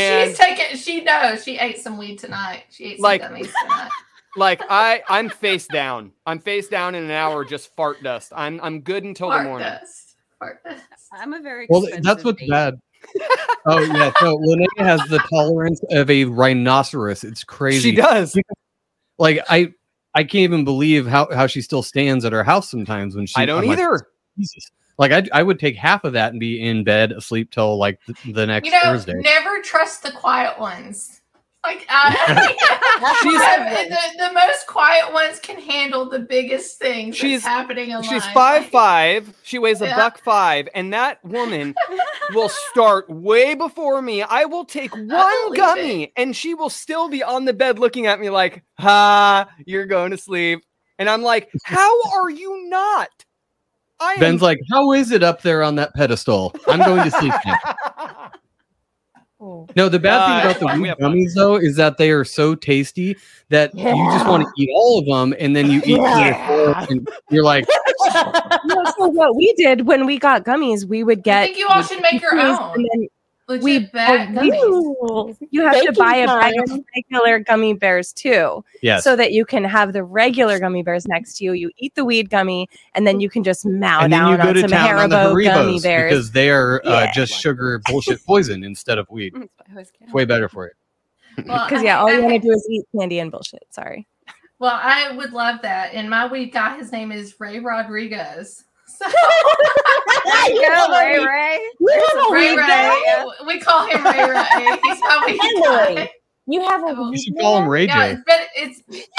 She knows she ate some weed tonight. She ate some gummies tonight. Like I'm face down. I'm face down in an hour, just fart dust. I'm good until the morning. Fart dust. I'm a very that's what's bad. Oh yeah, so Linnea has the tolerance of a rhinoceros. It's crazy. She does. Like I can't even believe how she still stands at her house sometimes when she. I don't either. Jesus. Like I would take half of that and be in bed asleep till like the next Thursday. Never trust the quiet ones. Like the most quiet ones can handle the biggest things that's happening in life. She's 5'5". She weighs $105, and that woman will start way before me. I will take one gummy, and she will still be on the bed looking at me like, "Ha, you're going to sleep." And I'm like, "How are you not?" Ben's like, how is it up there on that pedestal? I'm going to sleep now. No, the bad thing about the weed gummies, though, is that they are so tasty that you just want to eat all of them, and then you eat and you're like... So what we did when we got gummies, we would get... I think you all should make your own. You have to buy a bag of regular gummy bears too. Yes. So that you can have the regular gummy bears next to you. You eat the weed gummy, and then you can just mow down on some Haribo gummy bears. Because they are just sugar bullshit poison instead of weed. It's way better for you. Because all you want to do is eat candy and bullshit. Sorry. Well, I would love that. And my weed guy, his name is Ray Rodriguez. So Ray. We call him Ray Ray. He's how we Emily, you have a. You should call him Ray J. But it's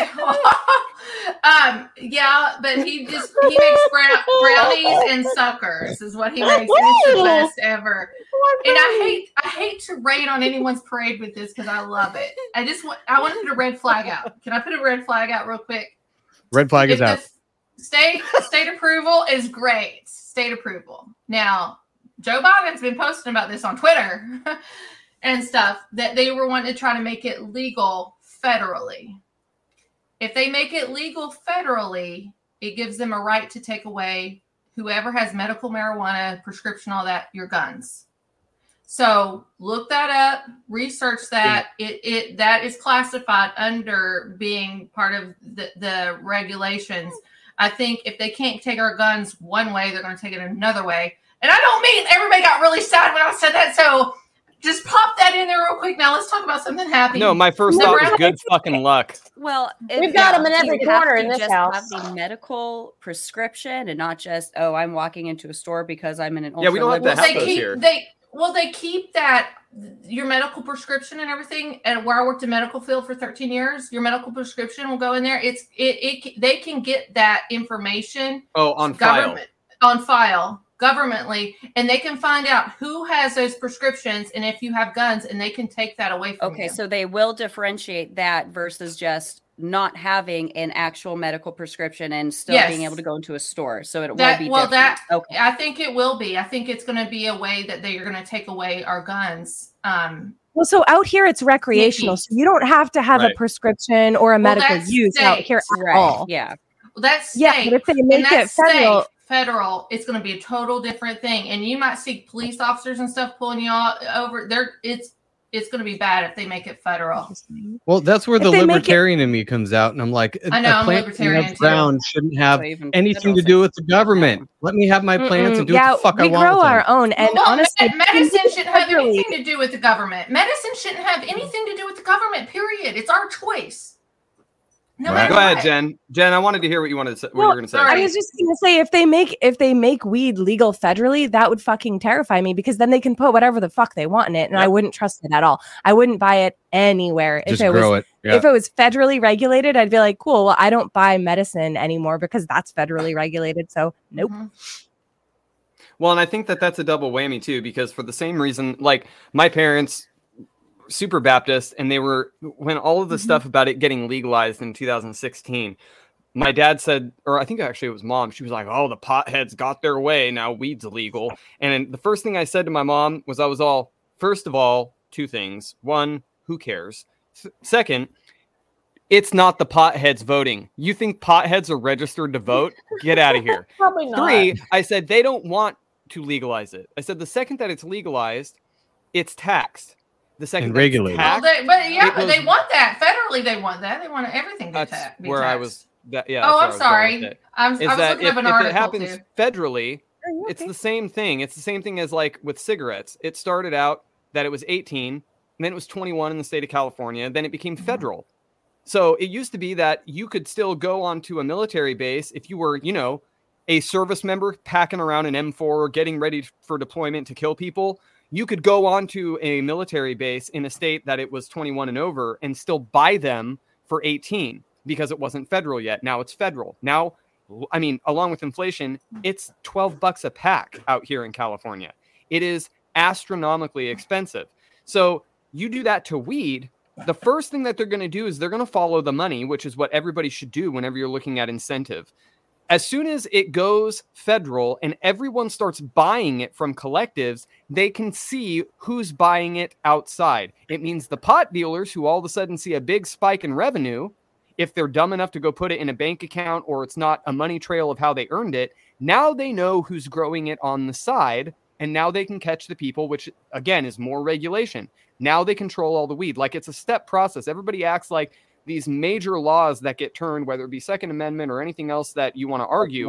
but he makes brownies and suckers is what he makes. It's the best ever. And I hate to rain on anyone's parade with this because I love it. I wanted a red flag out. Can I put a red flag out real quick? Red flag is out. State approval is great. State approval. Now, Joe Biden's been posting about this on Twitter and stuff, that they were wanting to try to make it legal federally. If they make it legal federally, it gives them a right to take away whoever has medical marijuana, prescription, all that, your guns. So look that up, research that. It that is classified under being part of the regulations. I think if they can't take our guns one way, they're going to take it another way. And I don't mean everybody got really sad when I said that. So just pop that in there real quick. Now let's talk about something happy. No, my first thought was good fucking luck. Well, we've got them in every corner in this house. Have the medical prescription and not just, oh, I'm walking into a store because I'm in an we don't have to have those here. They keep that your medical prescription and everything. And where I worked in medical field for 13 years, your medical prescription will go in there. They can get that information. On file governmentally, and they can find out who has those prescriptions and if you have guns, and they can take that away from you. Okay, so they will differentiate that versus just not having an actual medical prescription and still being able to go into a store. So it will be different. Okay. I think it will be. I think it's going to be a way that they are going to take away our guns. Well, so out here it's recreational, so you don't have to have a prescription or a medical use out here at all. Yeah. Well, that's state. But if they make it federal, it's going to be a total different thing, and you might see police officers and stuff pulling you all over there. It's going to be bad if they make it federal. Well, that's where the libertarian in me comes out, and I'm like, I know, I'm libertarian too. Ground shouldn't have anything to do with the government. Let me have my plants and do what the fuck I want. We grow our own, and honestly, medicine shouldn't have anything to do with the government. Medicine shouldn't have anything to do with the government. Period. It's our choice. No, right. Go ahead, Jen. Jen, I wanted to hear what you wanted to say. What you were going to say. I was just going to say, if they make weed legal federally, that would fucking terrify me, because then they can put whatever the fuck they want in it, and I wouldn't trust it at all. I wouldn't buy it anywhere. Just grow it. Yeah. If it was federally regulated, I'd be like, cool. Well, I don't buy medicine anymore because that's federally regulated. So nope. Mm-hmm. Well, and I think that's a double whammy too, because for the same reason, like my parents, super Baptist, and they were, when all of the stuff about it getting legalized in 2016, my dad said, or I think actually it was mom, she was like, oh, the potheads got their way, now weed's illegal. And the first thing I said to my mom was, first of all, two things. One, who cares? Second, it's not the potheads voting. You think potheads are registered to vote? Get out of here. Probably not. 3, I said they don't want to legalize it. I said the second that it's legalized, it's taxed. The second and regulated. But they want that federally. They want that. They want everything to be taxed. I was. I'm sorry. I was looking up an article. If it happens federally, it's the same thing. It's the same thing as like with cigarettes. It started out that it was 18, and then it was 21 in the state of California. Then it became federal. So it used to be that you could still go onto a military base if you were, a service member packing around an M4 or getting ready for deployment to kill people. You could go onto a military base in a state that it was 21 and over and still buy them for 18 because it wasn't federal yet. Now it's federal. Now, I mean, along with inflation, it's $12 a pack out here in California. It is astronomically expensive. So you do that to weed, the first thing that they're going to do is they're going to follow the money, which is what everybody should do whenever you're looking at incentive. As soon as it goes federal and everyone starts buying it from collectives, they can see who's buying it outside. It means the pot dealers who all of a sudden see a big spike in revenue, if they're dumb enough to go put it in a bank account or it's not a money trail of how they earned it, now they know who's growing it on the side, and now they can catch the people, which again is more regulation. Now they control all the weed. Like it's a step process. Everybody acts like these major laws that get turned, whether it be Second Amendment or anything else that you want to argue,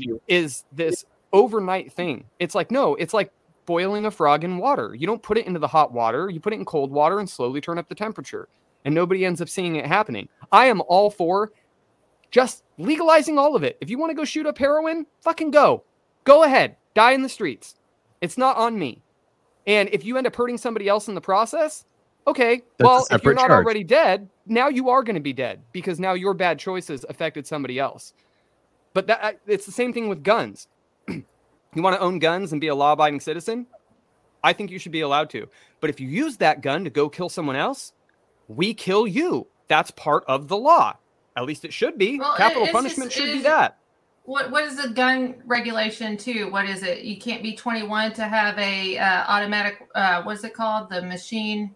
is this overnight thing. It's like, no, it's like boiling a frog in water. You don't put it into the hot water. You put it in cold water and slowly turn up the temperature. And nobody ends up seeing it happening. I am all for just legalizing all of it. If you want to go shoot up heroin, fucking go. Go ahead. Die in the streets. It's not on me. And if you end up hurting somebody else in the process, okay, well, if you're not already dead, now you are going to be dead because now your bad choices affected somebody else. But it's the same thing with guns. You want to own guns and be a law-abiding citizen? I think you should be allowed to. But if you use that gun to go kill someone else, we kill you. That's part of the law. At least it should be. Well, Capital punishment should be that. What is the gun regulation too? What is it? You can't be 21 to have a automatic. What's it called? The machine.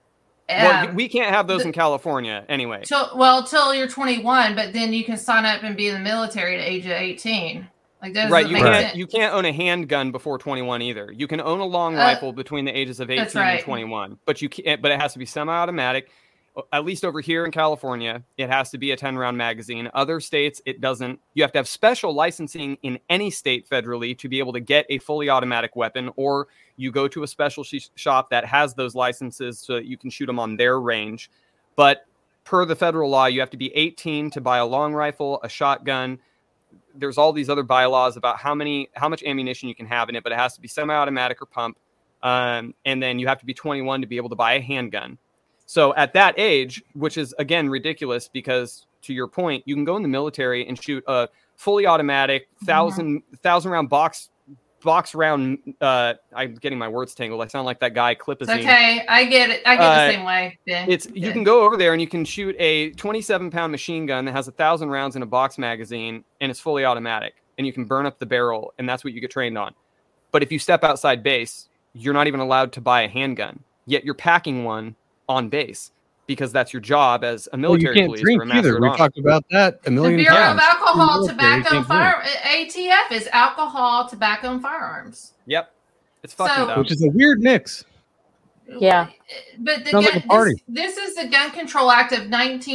Well, we can't have those in California anyway. Till you're 21, but then you can sign up and be in the military at the age of 18. Like that right. sense. You can't own a handgun before 21 either. You can own a long rifle between the ages of 18 and 21, but you can't. But it has to be semi-automatic. At least over here in California, it has to be a 10-round magazine. Other states, it doesn't. You have to have special licensing in any state federally to be able to get a fully automatic weapon, or you go to a special shop that has those licenses so that you can shoot them on their range. But per the federal law, you have to be 18 to buy a long rifle, a shotgun. There's all these other bylaws about how much ammunition you can have in it, but it has to be semi-automatic or pump. And then you have to be 21 to be able to buy a handgun. So at that age, which is, again, ridiculous because, to your point, you can go in the military and shoot a fully automatic 1,000 round box round. I'm getting my words tangled. I sound like that guy, Clipazine. Okay, I get it. I get the same way. Ben. You can go over there and you can shoot a 27-pound machine gun that has 1,000 rounds in a box magazine, and it's fully automatic, and you can burn up the barrel, and that's what you get trained on. But if you step outside base, you're not even allowed to buy a handgun, yet you're packing one on base because that's your job as a military police. Drink either. We talked about that a million times. The Bureau of Alcohol, Tobacco, and Firearms, ATF is alcohol, tobacco, and firearms. Yep, it's fucking dumb. Which is a weird mix. Yeah, but sounds like a party. This is the Gun Control Act of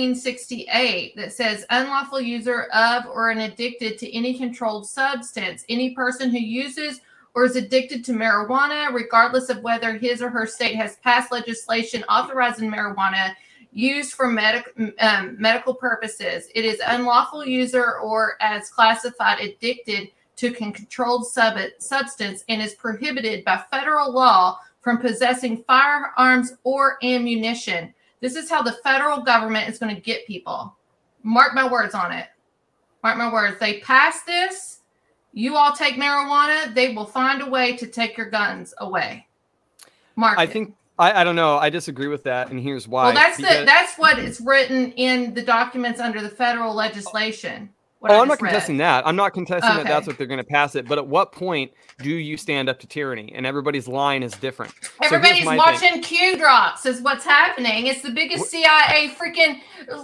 1968 that says unlawful user of or an addicted to any controlled substance. Any person who uses or is addicted to marijuana, regardless of whether his or her state has passed legislation authorizing marijuana used for medical purposes. It is unlawful user or as classified addicted to controlled substance and is prohibited by federal law from possessing firearms or ammunition. This is how the federal government is going to get people. Mark my words on it. Mark my words. They pass this. You all take marijuana, they will find a way to take your guns away. Mark. I think I don't know. I disagree with that, and here's why. Well, that's what is written in the documents under the federal legislation. I'm not contesting that. I'm not contesting that that's what they're going to pass it. But at what point do you stand up to tyranny? And everybody's line is different. Everybody's watching Q drops is what's happening. It's the biggest CIA freaking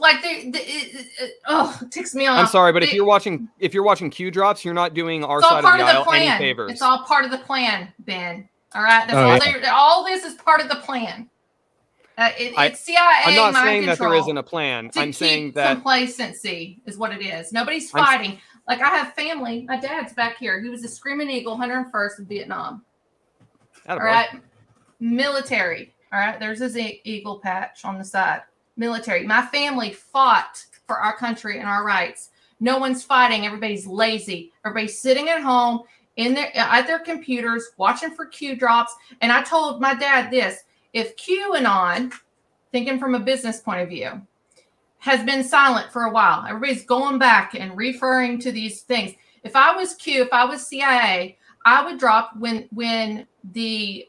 it ticks me off. I'm sorry, but if you're watching Q drops, you're not doing our side of the aisle any favors. It's all part of the plan, Ben. All right, that's all this is part of the plan. It's CIA. I'm not saying that there isn't a plan. I'm saying that complacency is what it is. Nobody's fighting. Like I have family. My dad's back here. He was a Screaming Eagle, 101st in Vietnam. All right, military. All right, there's his eagle patch on the side. Military. My family fought for our country and our rights. No one's fighting. Everybody's lazy. Everybody's sitting at home at their computers watching for Q drops. And I told my dad this. If QAnon, thinking from a business point of view, has been silent for a while, everybody's going back and referring to these things. If I was Q, if I was CIA, I would drop when the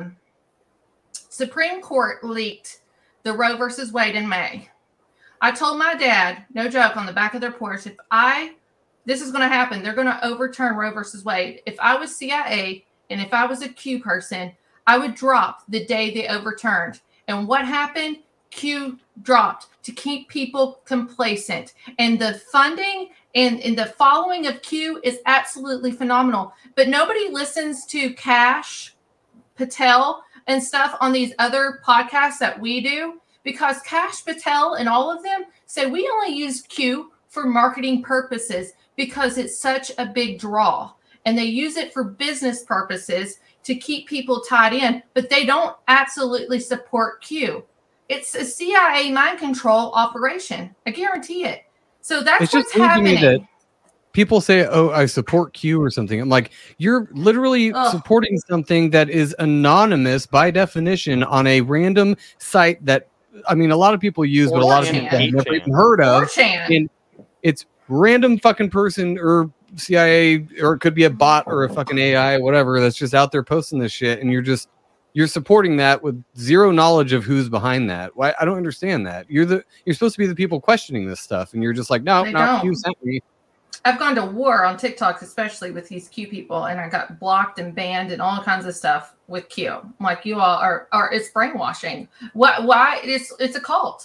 Supreme Court leaked the Roe versus Wade in May. I told my dad, no joke, on the back of their porch, this is going to happen. They're going to overturn Roe versus Wade. If I was CIA and if I was a Q person, I would drop the day they overturned. And what happened? Q dropped to keep people complacent. And the funding and the following of Q is absolutely phenomenal. But nobody listens to Kash Patel and stuff on these other podcasts that we do, because Kash Patel and all of them say we only use Q for marketing purposes because it's such a big draw. And they use it for business purposes to keep people tied in, but they don't absolutely support Q. It's a CIA mind control operation. I guarantee it. So that's what's happening. That people say, "Oh, I support Q" or something. I'm like, you're literally supporting something that is anonymous by definition on a random site that, I mean, a lot of people use, but a lot of people have never even heard of. And it's random fucking person or CIA, or it could be a bot or a fucking AI, whatever, that's just out there posting this shit, and you're supporting that with zero knowledge of who's behind that. Why? I don't understand that. You're supposed to be the people questioning this stuff, and you're just like, no, not Q sent me. I've gone to war on TikTok, especially with these Q people, and I got blocked and banned and all kinds of stuff with Q. I'm like, you all are it's brainwashing. Why? It's a cult.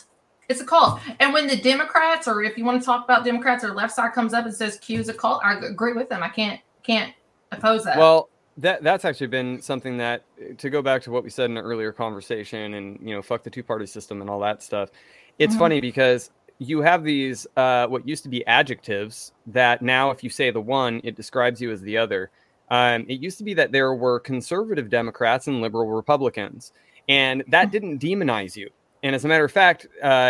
It's a cult. And when the Democrats, or if you want to talk about Democrats, or left side comes up and says Q is a cult, I agree with them. I can't oppose that. Well, that's actually been something that, to go back to what we said in an earlier conversation, and fuck the two-party system and all that stuff. It's funny because you have these what used to be adjectives that now, if you say the one, it describes you as the other. It used to be that there were conservative Democrats and liberal Republicans, and that didn't demonize you. And as a matter of fact,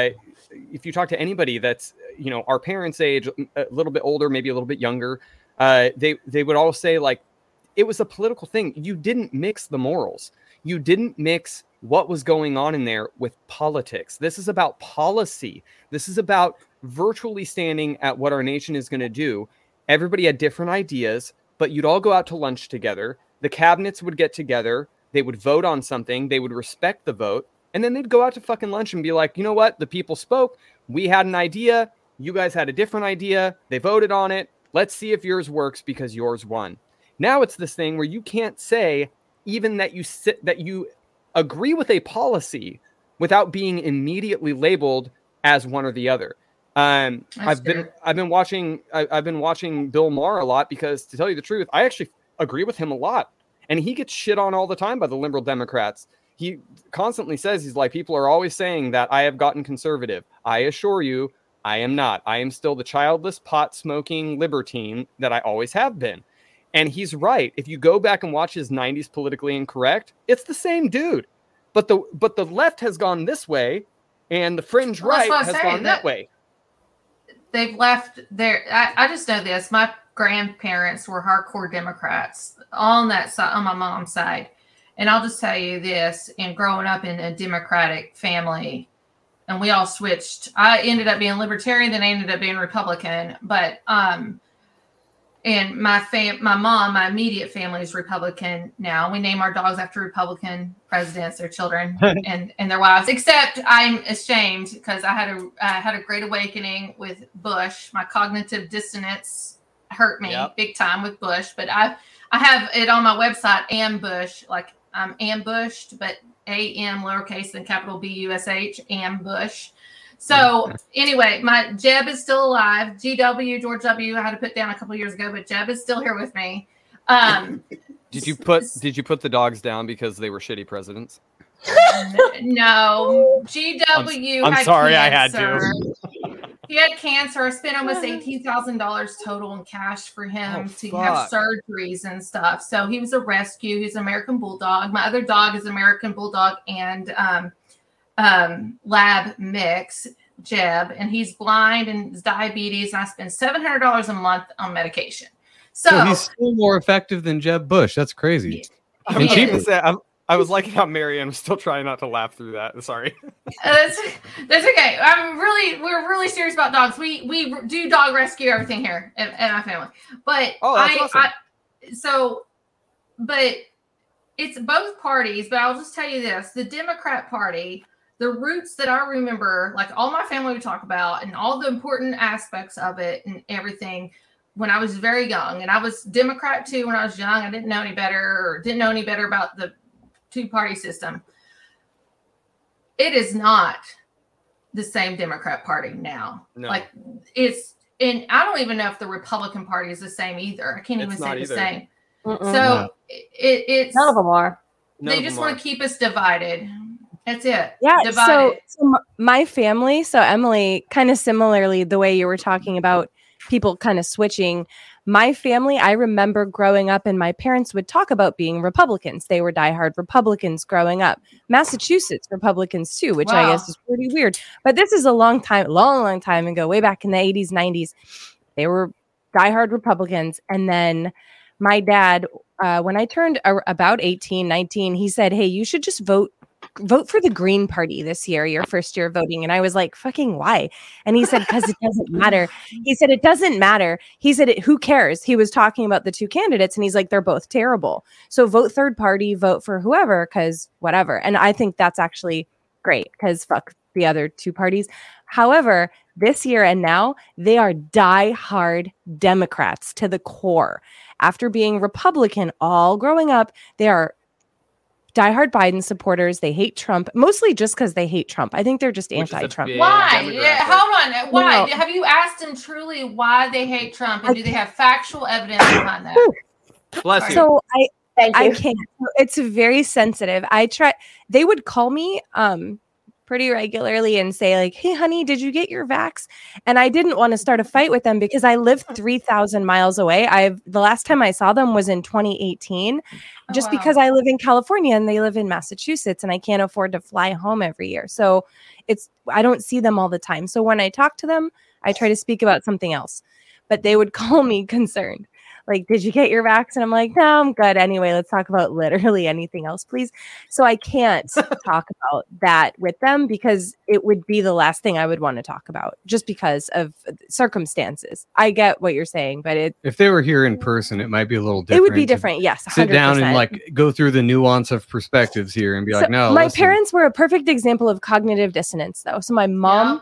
if you talk to anybody that's, our parents' age, a little bit older, maybe a little bit younger, they would all say, like, it was a political thing. You didn't mix the morals. You didn't mix what was going on in there with politics. This is about policy. This is about virtually standing at what our nation is going to do. Everybody had different ideas, but you'd all go out to lunch together. The cabinets would get together. They would vote on something. They would respect the vote. And then they'd go out to fucking lunch and be like, you know what? The people spoke. We had an idea. You guys had a different idea. They voted on it. Let's see if yours works because yours won. Now it's this thing where you can't say even that you agree with a policy without being immediately labeled as one or the other. I've been watching Bill Maher a lot because, to tell you the truth, I actually agree with him a lot. And he gets shit on all the time by the liberal Democrats. He constantly says, he's like, people are always saying that I have gotten conservative. I assure you, I am not. I am still the childless, pot-smoking libertine that I always have been. And he's right. If you go back and watch his 90s Politically Incorrect, it's the same dude. But the left has gone this way, and the fringe right has gone that way. They've left there. I just know this. My grandparents were hardcore Democrats on that side, on my mom's side. And I'll just tell you this, in growing up in a Democratic family, and we all switched. I ended up being Libertarian, then I ended up being Republican. But and my mom, my immediate family is Republican now. We name our dogs after Republican presidents, their children, and their wives. Except I'm ashamed because I had a great awakening with Bush. My cognitive dissonance hurt me big time with Bush. But I have it on my website, Ambush, like I'm ambushed, but A-M lowercase and capital B-U-S-H, Ambush. So anyway, my Jeb is still alive. GW, George W. I had to put down a couple years ago, but Jeb is still here with me. Did you put the dogs down because they were shitty presidents? No. GW I'm had sorry, cancer. I had to. He had cancer. I spent almost $18,000 total in cash for him to have surgeries and stuff. So he was a rescue. He's an American Bulldog. My other dog is American Bulldog and lab mix, Jeb, and he's blind and has diabetes. And I spend $700 a month on medication. So he's still more effective than Jeb Bush. That's crazy. I was liking how Marianne was still trying not to laugh through that. Sorry. That's okay. We're really serious about dogs. We do dog rescue, everything here at my family. But awesome. But it's both parties. But I'll just tell you this: the Democrat Party, the roots that I remember, like all my family would talk about, and all the important aspects of it and everything. When I was very young, and I was Democrat too when I was young, I didn't know any better about the two-party system. It is not the same Democrat Party now. No. Like and I don't even know if the Republican Party is the same either. I can't even say the same. So it's none of them are. They just want to keep us divided. That's it. Yeah. Divided. So my family, so Emily, kind of similarly, the way you were talking about people kind of switching. My family, I remember growing up and my parents would talk about being Republicans. They were diehard Republicans growing up. Massachusetts Republicans too, which I guess is pretty weird. But this is a long time ago, way back in the 80s, 90s. They were diehard Republicans. And then my dad, when I turned about 18, 19, he said, hey, you should just vote for the Green Party this year, your first year of voting. And I was like, fucking why? And he said, because it doesn't matter. He said, it doesn't matter. He said, who cares? He was talking about the two candidates and he's like, they're both terrible. So vote third party, vote for whoever, because whatever. And I think that's actually great because fuck the other two parties. However, this year and now, they are diehard Democrats to the core. After being Republican all growing up, they are diehard Biden supporters. They hate Trump, mostly just because they hate Trump. I think they're just anti-Trump. Why? Yeah, hold on. Why? No. Have you asked them truly why they hate Trump, and do they have factual evidence behind that? Bless you. So I can't. It's very sensitive. They would call me pretty regularly and say like, "Hey, honey, did you get your vax?" And I didn't want to start a fight with them because I live 3,000 miles away. The last time I saw them was in 2018, because I live in California and they live in Massachusetts, and I can't afford to fly home every year. So I don't see them all the time. So when I talk to them, I try to speak about something else, but they would call me concerned. Like, did you get your vax? And I'm like, no, I'm good. Anyway, let's talk about literally anything else, please. So I can't talk about that with them because it would be the last thing I would want to talk about just because of circumstances. I get what you're saying, but if they were here in person, it might be a little different. It would be different. Yes. 100%. Sit down and like go through the nuance of perspectives here and be like, no. My parents were a perfect example of cognitive dissonance though. So my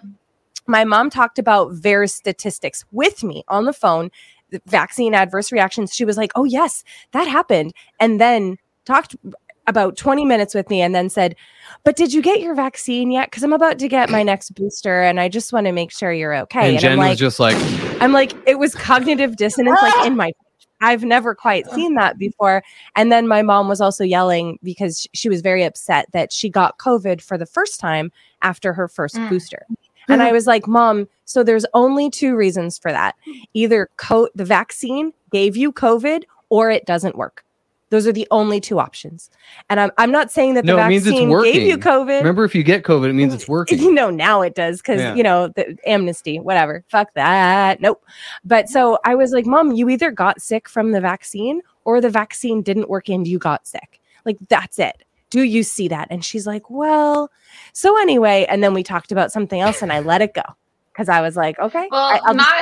mom talked about VAERS statistics with me on the phone. Vaccine adverse reactions. She was like, oh yes, that happened. And then talked about 20 minutes with me and then said, but did you get your vaccine yet? Because I'm about to get my next booster and I just want to make sure you're okay. And Jen was just like, I'm like, it was cognitive dissonance like in my, I've never quite seen that before. And then my mom was also yelling because she was very upset that she got COVID for the first time after her first booster. And I was like, Mom, so there's only two reasons for that. Either the vaccine gave you COVID or it doesn't work. Those are the only two options. And I'm not saying that the vaccine gave you COVID. Remember, if you get COVID, it means it's working. Now it does because, the amnesty, whatever. Fuck that. Nope. But so I was like, Mom, you either got sick from the vaccine or the vaccine didn't work and you got sick. Like, that's it. Do you see that? And she's like, well, so anyway, and then we talked about something else and I let it go because I was like, okay. Well,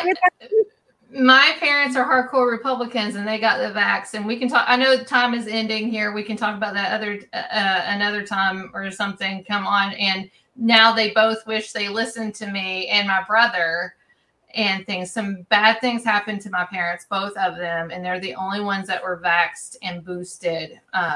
my parents are hardcore Republicans and they got the vax, and we can talk. I know time is ending here. We can talk about that another time or something. Come on. And now they both wish they listened to me and my brother and things. Some bad things happened to my parents, both of them. And they're the only ones that were vaxxed and boosted.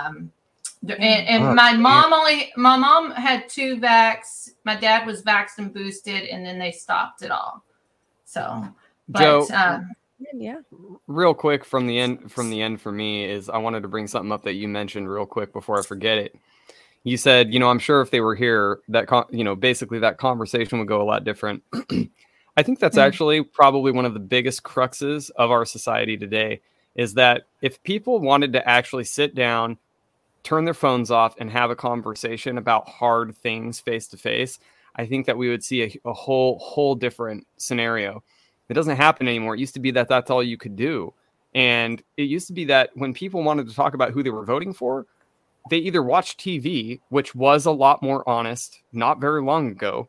And my mom had 2 vax. My dad was vaxxed and boosted, and then they stopped it all. So, but Joe, real quick from the end for me is I wanted to bring something up that you mentioned real quick before I forget it. You said, I'm sure if they were here, that basically that conversation would go a lot different. I think that's actually probably one of the biggest cruxes of our society today is that if people wanted to actually sit down, turn their phones off and have a conversation about hard things face to face, I think that we would see a whole different scenario. It doesn't happen anymore. It used to be that that's all you could do. And it used to be that when people wanted to talk about who they were voting for, they either watched TV, which was a lot more honest, not very long ago.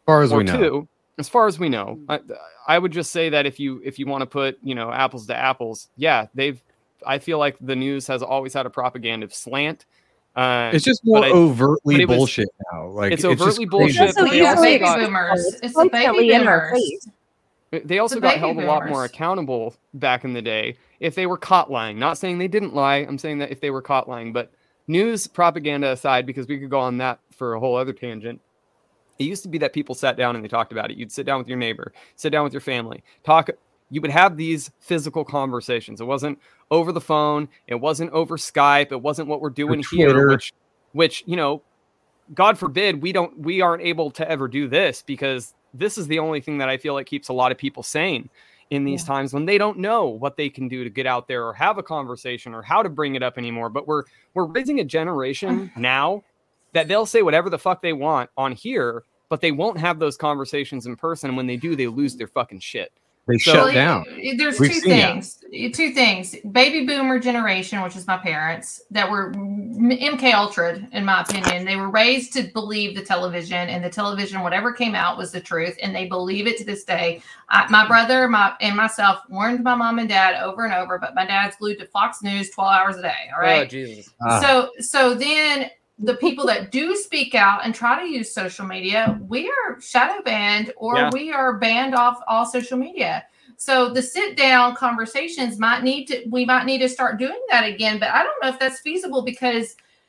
As far as we know, I would just say that if you want to put, apples to apples, I feel like the news has always had a propaganda slant. It's just more overtly bullshit now. Like it's overtly bullshit. It's baby boomers. It's the baby boomers. They also got held a lot more accountable back in the day if they were caught lying. Not saying they didn't lie. I'm saying that if they were caught lying. But news propaganda aside, because we could go on that for a whole other tangent, it used to be that people sat down and they talked about it. You'd sit down with your neighbor, sit down with your family, talk. You would have these physical conversations. It wasn't over the phone. It wasn't over Skype. It wasn't what we're doing here, which, God forbid we aren't able to ever do this, because this is the only thing that I feel like keeps a lot of people sane in these times when they don't know what they can do to get out there or have a conversation or how to bring it up anymore. But we're raising a generation now that they'll say whatever the fuck they want on here, but they won't have those conversations in person. And when they do, they lose their fucking shit. They shut down. There's two things. Baby boomer generation, which is my parents, that were MK Ultra, in my opinion. They were raised to believe the television, and the television, whatever came out, was the truth, and they believe it to this day. My brother and myself warned my mom and dad over and over, but my dad's glued to Fox News 12 hours a day. All right. Oh, Jesus. So then the people that do speak out and try to use social media, we are shadow banned or we are banned off all social media. So the sit down conversations we might need to start doing that again, but I don't know if that's feasible because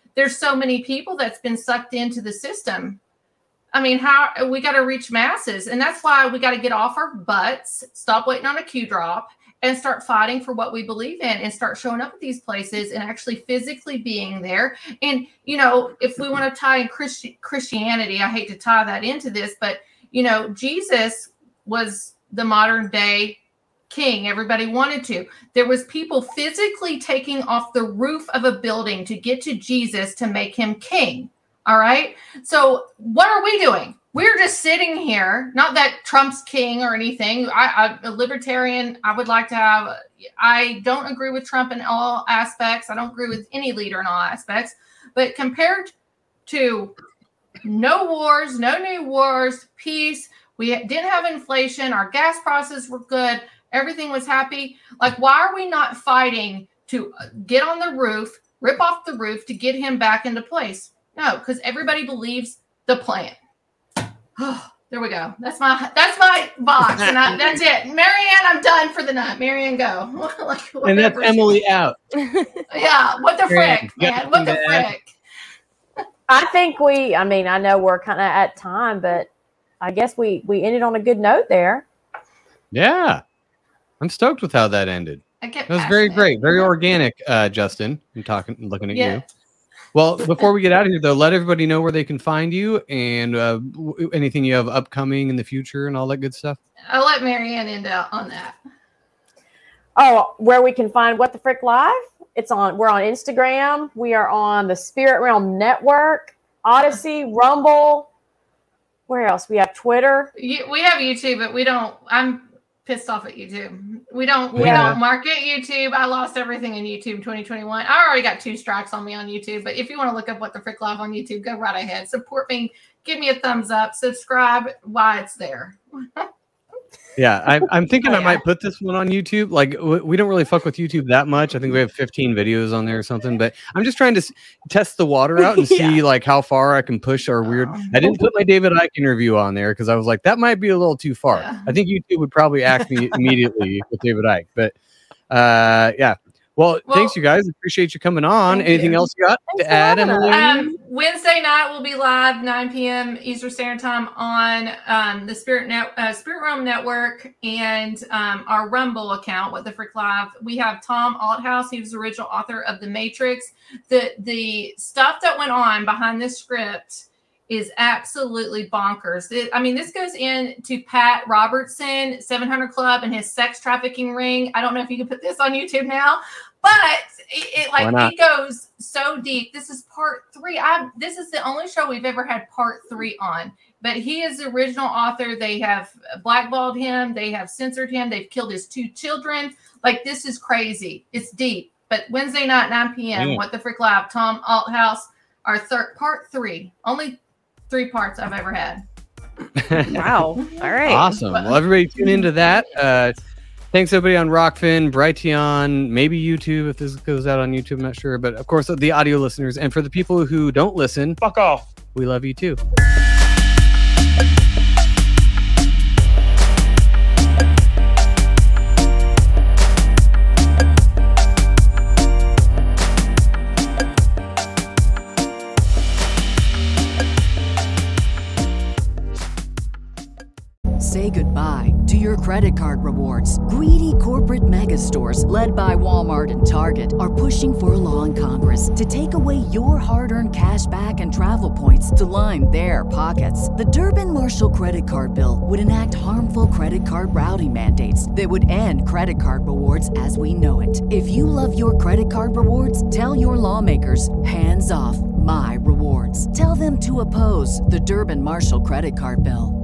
there's so many people that's been sucked into the system. I mean, how we got to reach masses. And that's why we got to get off our butts, stop waiting on a Q drop, and start fighting for what we believe in, and start showing up at these places and actually physically being there. And, you know, if we want to tie in Christianity, I hate to tie that into this, but, you know, Jesus was the modern day king. Everybody wanted to. There was people physically taking off the roof of a building to get to Jesus to make him king. All right. So what are we doing? We're just sitting here, not that Trump's king or anything. I'm a libertarian. I would like to have, I don't agree with Trump in all aspects. I don't agree with any leader in all aspects. But compared to no wars, no new wars, peace, we didn't have inflation, our gas prices were good, everything was happy. Like, why are we not fighting to get on the roof, rip off the roof to get him back into place? No, because everybody believes the plan. Oh, there we go. That's my box, and that's it. Marianne, I'm done for the night. Marianne, go. Like, and that's Emily out. Yeah. What the frick, man? What the frick? I think I know we're kind of at time, but I guess we ended on a good note there. Yeah. I'm stoked with how that ended. That was very great. Very organic, Justin. I'm looking at you. Well, before we get out of here, though, let everybody know where they can find you and anything you have upcoming in the future and all that good stuff. I'll let Marianne end out on that. Oh, where we can find What the Frick Live? We're on Instagram. We are on the Spirit Realm Network, Odyssey, Rumble. Where else? We have Twitter. We have YouTube, but I'm pissed off at YouTube. We don't market YouTube. I lost everything in YouTube in 2021. I already got 2 strikes on me on YouTube, but if you want to look up What the Frick Live on YouTube, go right ahead. Support me. Give me a thumbs up. Subscribe while it's there. Yeah, I'm thinking I might put this one on YouTube. Like, we don't really fuck with YouTube that much. I think we have 15 videos on there or something, but I'm just trying to test the water out and see like how far I can push our weird. I didn't put my David Icke interview on there because I was like, that might be a little too far. Yeah. I think YouTube would probably ask me immediately with David Icke, but yeah. Well, thanks, you guys. Appreciate you coming on. Anything else you got to add, Emily? Wednesday night we'll be live 9 p.m. Eastern Standard Time on the Spirit Realm Network and our Rumble account, What the Frick Live. We have Tom Althouse. He was the original author of The Matrix. The stuff that went on behind this script is absolutely bonkers. This goes into Pat Robertson, 700 Club, and his sex trafficking ring. I don't know if you can put this on YouTube now, but it goes so deep. This is part 3. This is the only show we've ever had part 3 on. But he is the original author. They have blackballed him. They have censored him. They've killed his 2 children. Like, this is crazy. It's deep. But Wednesday night, 9 p.m., What the Frick Live, Tom Althouse, our part 3. Only 3 parts I've ever had. Wow. All right. Awesome. Well, everybody tune into that. Thanks, everybody on Rockfin, Brighteon, maybe YouTube if this goes out on YouTube. I'm not sure. But, of course, the audio listeners. And for the people who don't listen, fuck off. We love you, too. Say goodbye to your credit card rewards. Greedy corporate mega stores, led by Walmart and Target, are pushing for a law in Congress to take away your hard-earned cash back and travel points to line their pockets. The Durbin-Marshall credit card bill would enact harmful credit card routing mandates that would end credit card rewards as we know it. If you love your credit card rewards, tell your lawmakers, hands off my rewards. Tell them to oppose the Durbin-Marshall credit card bill.